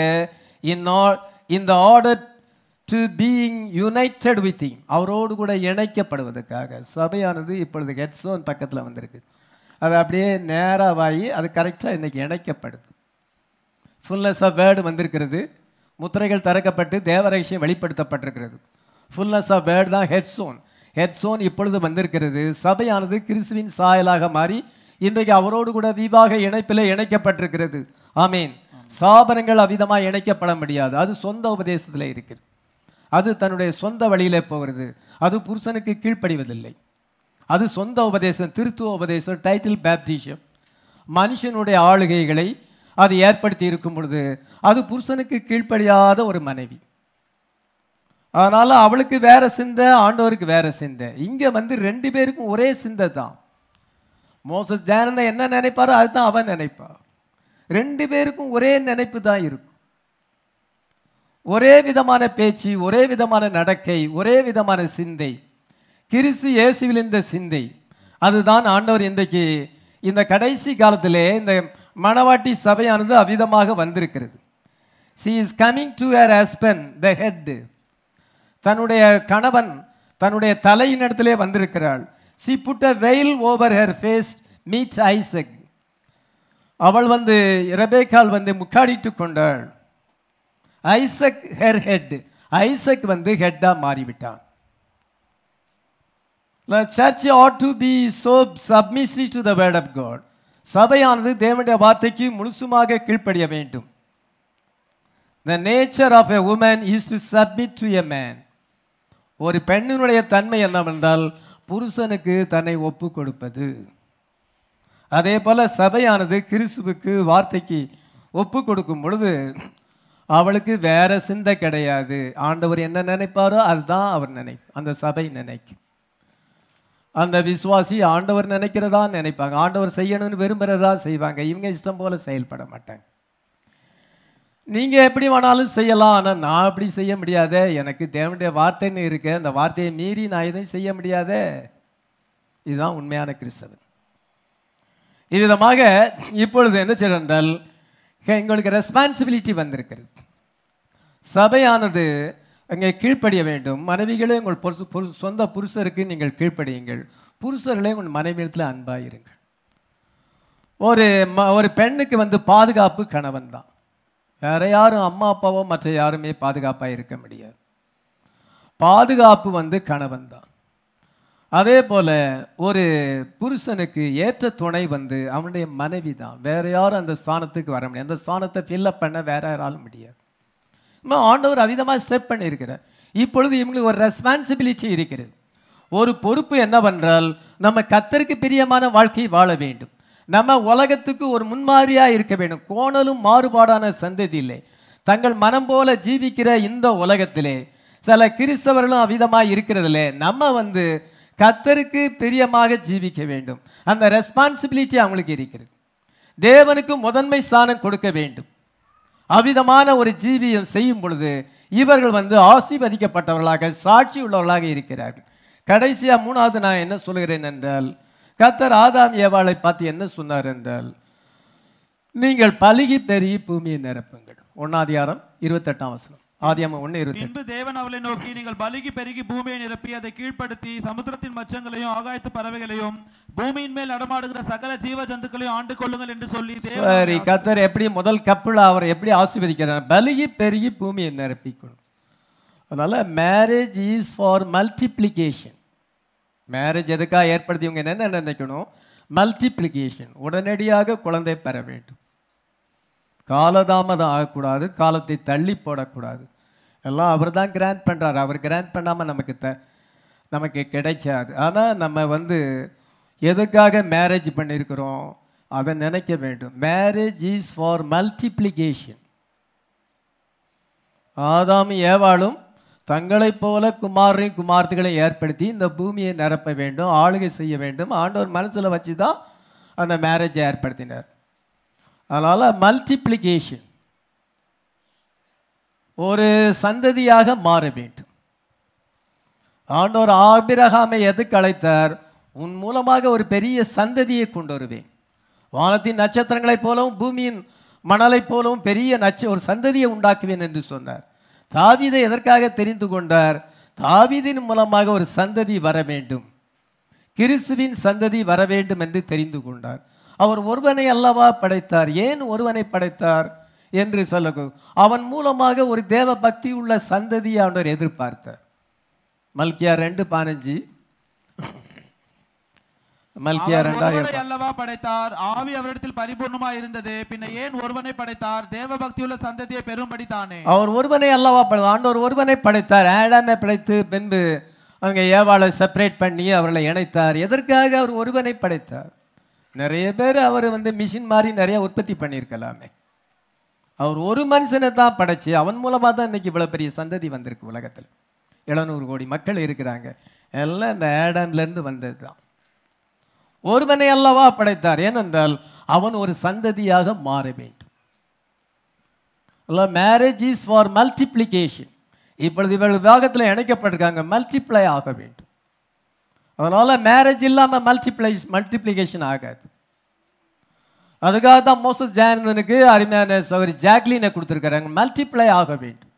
in the order to being united with him. அவரோடு கூட இணைக்கப்படுவதற்காக சபையானது இப்பொழுது ஹெட்ஸோன் பக்கத்தில் வந்திருக்கு. அது அப்படியே நேராகி அது கரெக்டாக இன்னைக்கு இணைக்கப்படுது. ஃபுல்னஸ் ஆஃப் வேர்டு வந்திருக்கிறது. முத்திரைகள் திறக்கப்பட்டு தேவரகசியம் வெளிப்படுத்தப்பட்டிருக்கிறது. ஃபுல்னஸ் ஆஃப் வேர்டு தான் ஹெட்ஸோன். ஹெட்ஸோன் இப்பொழுது வந்திருக்கிறது. சபையானது கிறிஸ்துவின் சாயலாக மாறி இன்றைக்கு அவரோடு கூட விவாக இணைப்பில் இணைக்கப்பட்டிருக்கிறது. ஆமீன். சாபனங்கள் அவ்விதமாக இணைக்கப்பட முடியாது. அது சொந்த உபதேசத்தில் இருக்கிறது. அது தன்னுடைய சொந்த வழியிலே போகிறது. அது புருஷனுக்கு கீழ்ப்படிவதில்லை. அது சொந்த உபதேசம், திருத்துவ உபதேசம், டைட்டில் பேப்டிஷம், மனுஷனுடைய ஆளுகைகளை அது ஏற்படுத்தி இருக்கும் பொழுது அது புருஷனுக்கு கீழ்ப்படியாத ஒரு மனைவி. அதனால் அவளுக்கு வேற சிந்தை, ஆண்டவருக்கு வேற சிந்தை. இங்கே வந்து ரெண்டு பேருக்கும் ஒரே சிந்தை தான். மோசஸ் ஜானந்தன் என்ன நினைப்பாரோ அதுதான் அவன் நினைப்பா. ரெண்டு பேருக்கும் ஒரே நினைப்பு தான் இருக்கும். ஒரே விதமான பேச்சு, ஒரே விதமான நடக்கை, ஒரே விதமான சிந்தை. கிறிஸ்து இயேசுவில் இந்த சிந்தை அதுதான் ஆண்டவர் இன்றைக்கு இந்த கடைசி காலத்திலே இந்த மணவாட்டி சபையானது அவ்விதமாக வந்திருக்கிறது. she is coming to her husband, the head. தன்னுடைய கணவன் தன்னுடைய தலையின் இடத்திலே வந்திருக்கிறாள். she put a veil over her face, meet Isaac. அவள் வந்து ரெபேக்காள் வந்து முக்காடிட்டு கொண்டாள். Isaac her head. ஐசக் வந்து ஹெட்டா மாறிவிட்டான். The church ought to be so submissive to the word of God. சபையானது தேவனுடைய வார்த்தைக்கு முழுசுமாக கீழ்ப்படிய வேண்டும். The nature of a woman is to submit to a man. ஒரு பெண்ணினுடைய தன்மை என்னவென்றால் புருஷனுக்கு தன்னை ஒப்பு கொடுப்பது. அதே போல சபையானது கிறிஸ்துவுக்கு வார்த்தைக்கு ஒப்பு கொடுக்கும் பொழுது அவளுக்கு வேற சிந்தை கிடையாது. ஆண்டவர் என்ன நினைப்பாரோ அதுதான் அவர் அந்த சபை நினைக்கும். அந்த விசுவாசி ஆண்டவர் நினைக்கிறதா நினைப்பாங்க. ஆண்டவர் செய்யணும்னு விரும்புகிறதா செய்வாங்க. இவங்க இஷ்டம் போல செயல்பட மாட்டாங்க. நீங்கள் எப்படி வேணாலும் செய்யலாம், ஆனால் நான் அப்படி செய்ய முடியாதே, எனக்கு தேவனுடைய வார்த்தைன்னு இருக்கு, அந்த வார்த்தையை மீறி நான் எதையும் செய்ய முடியாதே. இதுதான் உண்மையான கிறிஸ்தவன். இவ்விதமாக இப்பொழுது என்ன செய்யறால் எங்களுக்கு ரெஸ்பான்சிபிலிட்டி வந்திருக்கிறது. சபையானது அங்கே கீழ்ப்படிய வேண்டும். மனைவிகளே உங்கள் சொந்த புருஷருக்கு நீங்கள் கீழ்ப்படியுங்கள். புருஷர்களே உங்கள் மனைவியத்தில் அன்பாயிருங்கள். ஒரு பெண்ணுக்கு பாதுகாப்பு கணவன் தான். வேற யாரும் அம்மா அப்பாவோ மற்ற யாருமே பாதுகாப்பாக இருக்க முடியாது. பாதுகாப்பு கணவன் தான். அதே போல ஒரு புருஷனுக்கு ஏற்ற துணை அவனுடைய மனைவி தான். வேற யாரும் அந்த ஸ்தானத்துக்கு வர முடியாது. அந்த ஸ்தானத்தை ஃபில்லப் பண்ண வேற யாராலும் முடியாது. ஆண்டவர் அவிதமாக ஸ்டெப் பண்ணியிருக்கிறார். இப்பொழுது இவங்களுக்கு ஒரு ரெஸ்பான்சிபிலிட்டி இருக்கிறது. ஒரு பொறுப்பு என்னவென்றால் நம்ம கர்த்தருக்கு பிரியமான வாழ்க்கையை வாழ வேண்டும். நம்ம உலகத்துக்கு ஒரு முன்மாதிரியாக இருக்க வேண்டும். கோணலும் மாறுபாடான சந்ததியிலே தங்கள் மனம் போல ஜீவிக்கிற இந்த உலகத்திலே சில கிறிஸ்தவர்களும் அவிதமாக இருக்கிறதில்ல. நம்ம கர்த்தருக்கு பிரியமாக ஜீவிக்க வேண்டும். அந்த ரெஸ்பான்சிபிலிட்டி அவங்களுக்கு இருக்கிறது. தேவனுக்கு முதன்மை ஸ்தானம் கொடுக்க வேண்டும். அவிதமான ஒரு ஜீவியம் செய்யும் பொழுது இவர்கள் ஆசீர்வதிக்கப்பட்டவர்களாக சாட்சி உள்ளவர்களாக இருக்கிறார்கள். கடைசியாக மூணாவது நான் என்ன சொல்கிறேன் என்றால், கர்த்தர் ஆதாம் ஏவாளை பார்த்து என்ன சொன்னார் என்றால், நீங்கள் பலுகி பெருகி பூமியை நிரப்புங்கள். 1:28. ஆதியாகமம் 1:28. பின்பு தேவன் அவளை நோக்கி, நீங்கள் பலுகி பெருகி பூமியை நிரப்பி அதை கீழ்ப்படுத்தி சமுத்திரத்தின் மச்சங்களையும் ஆகாயத்து பறவைகளையும் பூமியின் மேல் நடமாடுகிற சகல ஜீவ ஜந்துக்களையும் ஆண்டு கொள்ளுங்கள் என்று சொல்லி சரி, கர்த்தர் எப்படி முதல் கப்பல் அவர் எப்படி ஆசீர்வதிக்கிறார்? பலுகி பெருகி பூமியை நிரப்பிக்கணும். அதனால marriage is for multiplication. Marriage எதுக்காக ஏற்படுத்தியவங்க என்ன நினைக்கணும்? மல்டிப்ளிகேஷன். உடனடியாக குழந்தை பெற வேண்டும். காலதாமதம் ஆகக்கூடாது. காலத்தை தள்ளி போடக்கூடாது. எல்லாம் அவர் தான் கிராண்ட் பண்ணுறாரு. அவர் கிராண்ட் பண்ணாமல் நமக்கு கிடைக்காது. ஆனால் நம்ம எதுக்காக மேரேஜ் பண்ணியிருக்கிறோம் அதை நினைக்க வேண்டும். Marriage is for multiplication. ஆதாமும் ஏவாளும் தங்களைப் போல குமாரையும் குமார்த்திகளையும் ஏற்படுத்தி இந்த பூமியை நிரப்ப வேண்டும், ஆளுகை செய்ய வேண்டும். ஆண்டவர் மனசில் வச்சு தான் அந்த மேரேஜை ஏற்படுத்தினார். அதனால் மல்டிப்ளிகேஷன், ஒரு சந்ததியாக மாற வேண்டும். ஆண்டவர் ஆபிரகாமை எதுக்கு அழைத்தார்? உன் மூலமாக ஒரு பெரிய சந்ததியை கொண்டு வருவேன். வானத்தின் நட்சத்திரங்களைப் போலவும் பூமியின் மணலைப் போலவும் பெரிய ஒரு சந்ததியை உண்டாக்குவேன் என்று சொன்னார். தாவீதை எதற்காக தெரிந்து கொண்டார்? தாவீதின் மூலமாக ஒரு சந்ததி வர வேண்டும், கிறிஸ்துவின் சந்ததி வர வேண்டும் என்று தெரிந்து கொண்டார். அவர் ஒருவனை அல்லவா படைத்தார். ஏன் ஒருவனை படைத்தார் என்று சொல்ல, அவன் மூலமாக ஒரு தேவ பக்தி உள்ள சந்ததியை அவர் எதிர்பார்த்தார். மல்கியா 2:15. மல்கியா 2 அல்லவா படைத்தார். ஆவி அவரிடத்தில் பரிபூர்ணமாய் இருந்தது. பின்ன ஏன் ஒருவனை படைத்தார்? தேவ பக்தியுள்ள சந்ததியை பெறும்படி தானே. அவர் ஒருவனை அல்லவா படைத்தார். ஆண்டவர் ஒருவனை படைத்தார். ஆடாமை படைத்து பின்பு அவங்க ஏவாளை செப்பரேட் பண்ணி அவர்களை இணைத்தார். எதற்காக அவர் ஒருவனை படைத்தார்? நிறைய பேர் அவர் மிஷின் மாதிரி நிறைய உற்பத்தி பண்ணியிருக்கலாமே. அவர் ஒரு மனுஷனை தான் படைச்சு அவன் மூலமாக தான் இன்னைக்கு இவ்வளோ பெரிய சந்ததி வந்திருக்கு. உலகத்தில் 700 கோடி மக்கள் இருக்கிறாங்க. எல்லாம் இந்த ஆடாம்லேருந்து வந்தது தான். ஒருவனை அல்லவா படைத்தார். ஏனென்றால் அவன் ஒரு சந்ததியாக மாற வேண்டும். Marriage is for multiplication. இப்பொழுது இவர்கள் விவாகத்தில் இணைக்கப்பட்டிருக்காங்க, மல்டிப்ளை ஆக வேண்டும். அதனால மேரேஜ் இல்லாமல் மல்டிப்ளிகேஷன் ஆகாது. அதுக்காக தான் மோசஸ் ஜானனுக்கு அருமையான சகோதரி ஜாக்லினை கொடுத்துருக்காங்க. மல்டிப்ளை ஆக வேண்டும்.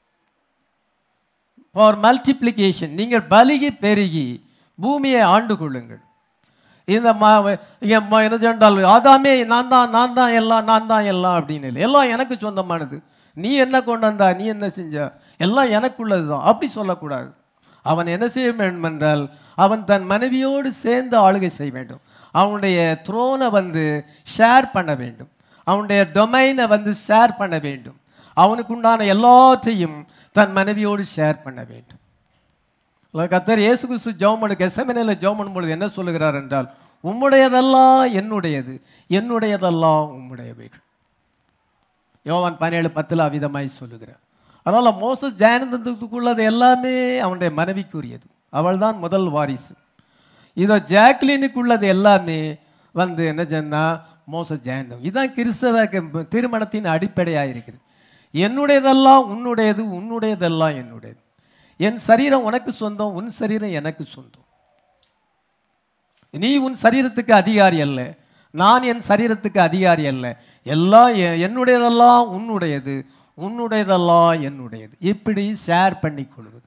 For multiplication. நீங்கள் பலுகி பெருகி பூமியை ஆண்டு கொள்ளுங்கள். இந்த என்ன சொன்னால் ஆதாமே நான் தான் எல்லாம் அப்படின்னு இல்லை. எல்லாம் எனக்கு சொந்தமானது. நீ என்ன கொண்டு வந்தா, நீ என்ன செஞ்சா, எல்லாம் எனக்குள்ளது தான் அப்படி சொல்லக்கூடாது. அவன் என்ன செய்ய வேண்டும் என்றால் அவன் தன் மனைவியோடு சேர்ந்து ஆளுகை செய்ய வேண்டும். அவனுடைய த்ரோனை ஷேர் பண்ண வேண்டும். அவனுடைய டொமைனை ஷேர் பண்ண வேண்டும். அவனுக்கு உண்டான எல்லாத்தையும் தன் மனைவியோடு ஷேர் பண்ண வேண்டும். கர்த்தர் இயேசு கிறிஸ்து ஜெபம் கெத்செமனேல ஜெபம் பண்ணும் பொழுது என்ன சொல்லுகிறார் என்றால், உம்முடையதெல்லாம் என்னுடையது, என்னுடையதெல்லாம் உம்முடையவைகள். யோவான் 17:10 அவ்விதமாய் சொல்லுகிறார். அதனால் மோசஸ் ஜானந்துக்குள்ளது எல்லாமே அவனுடைய மனைவிக்குரியது. அவள் தான் முதல் வாரிசு. இதோ ஜாக்லினுக்குள்ளது எல்லாமே என்ன சொன்னால் மோசஸ் ஜானந்தம். இதுதான் கிறிஸ்தவ திருமணத்தின் அடிப்படையாக இருக்கிறது. என்னுடையதெல்லாம் உன்னுடையது, உன்னுடையதெல்லாம் என்னுடையது. என் சரீரம் உனக்கு சொந்தம், உன் சரீரம் எனக்கு சொந்தம். நீ உன் சரீரத்துக்கு அதிகாரி அல்ல, நான் என் சரீரத்துக்கு அதிகாரி அல்ல, எல்லாம் என்னுடையதெல்லாம் உன்னுடையது, உன்னுடையதெல்லாம் என்னுடையது. இப்படி ஷேர் பண்ணி கொள்வது.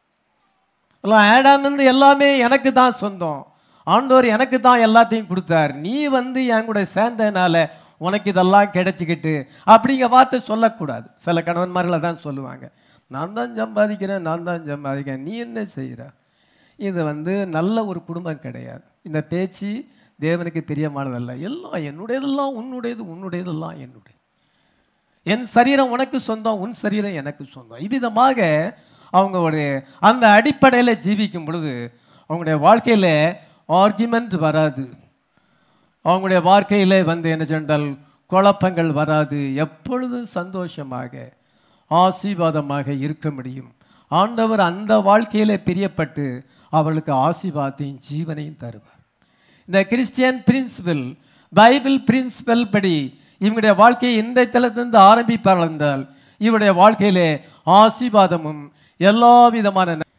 ஆடாம் எல்லாமே எனக்கு தான் சொந்தம், ஆண்டவர் எனக்கு தான் எல்லாத்தையும் கொடுத்தார், நீ என் கூட சேர்ந்ததுனால உனக்கு இதெல்லாம் கிடைச்சிக்கிட்டு அப்படிங்க வார்த்தை சொல்லக்கூடாது. சில கணவன்மார்களை தான் சொல்லுவாங்க, நான் தான் சம்பாதிக்கிறேன், நான் தான் சம்பாதிக்கிறேன், நீ என்ன செய்கிற. இது நல்ல ஒரு குடும்பம் கிடையாது. இந்த பேச்சு தேவனுக்கு பிரியமானதல்ல. எல்லாம் என்னுடையதெல்லாம் உன்னுடையது, உன்னுடையதெல்லாம் என்னுடைய. என் சரீரம் உனக்கு சொந்தம், உன் சரீரம் எனக்கு சொந்தம். இவ்விதமாக அவங்களுடைய அந்த அடிப்படையில் ஜீவிக்கும் பொழுது அவங்களுடைய வாழ்க்கையில் ஆர்கியூமெண்ட் வராது. அவங்களுடைய வாழ்க்கையில் என்ன சொன்னால் குழப்பங்கள் வராது. எப்பொழுதும் சந்தோஷமாக ஆசீர்வாதமாக இருக்க முடியும். ஆண்டவர் அந்த வாழ்க்கையில் பிரியப்பட்டு அவர்களுக்கு ஆசீர்வாதத்தையும் ஜீவனையும் தருவார். இந்த கிறிஸ்டியன் பிரின்சிபல், பைபிள் பிரின்சிபல் படி இவங்களுடைய வாழ்க்கையை இன்றைய தளத்திலிருந்து ஆரம்பிப்பார்கள் என்றால் இவருடைய வாழ்க்கையிலே ஆசீர்வாதமும் எல்லா விதமான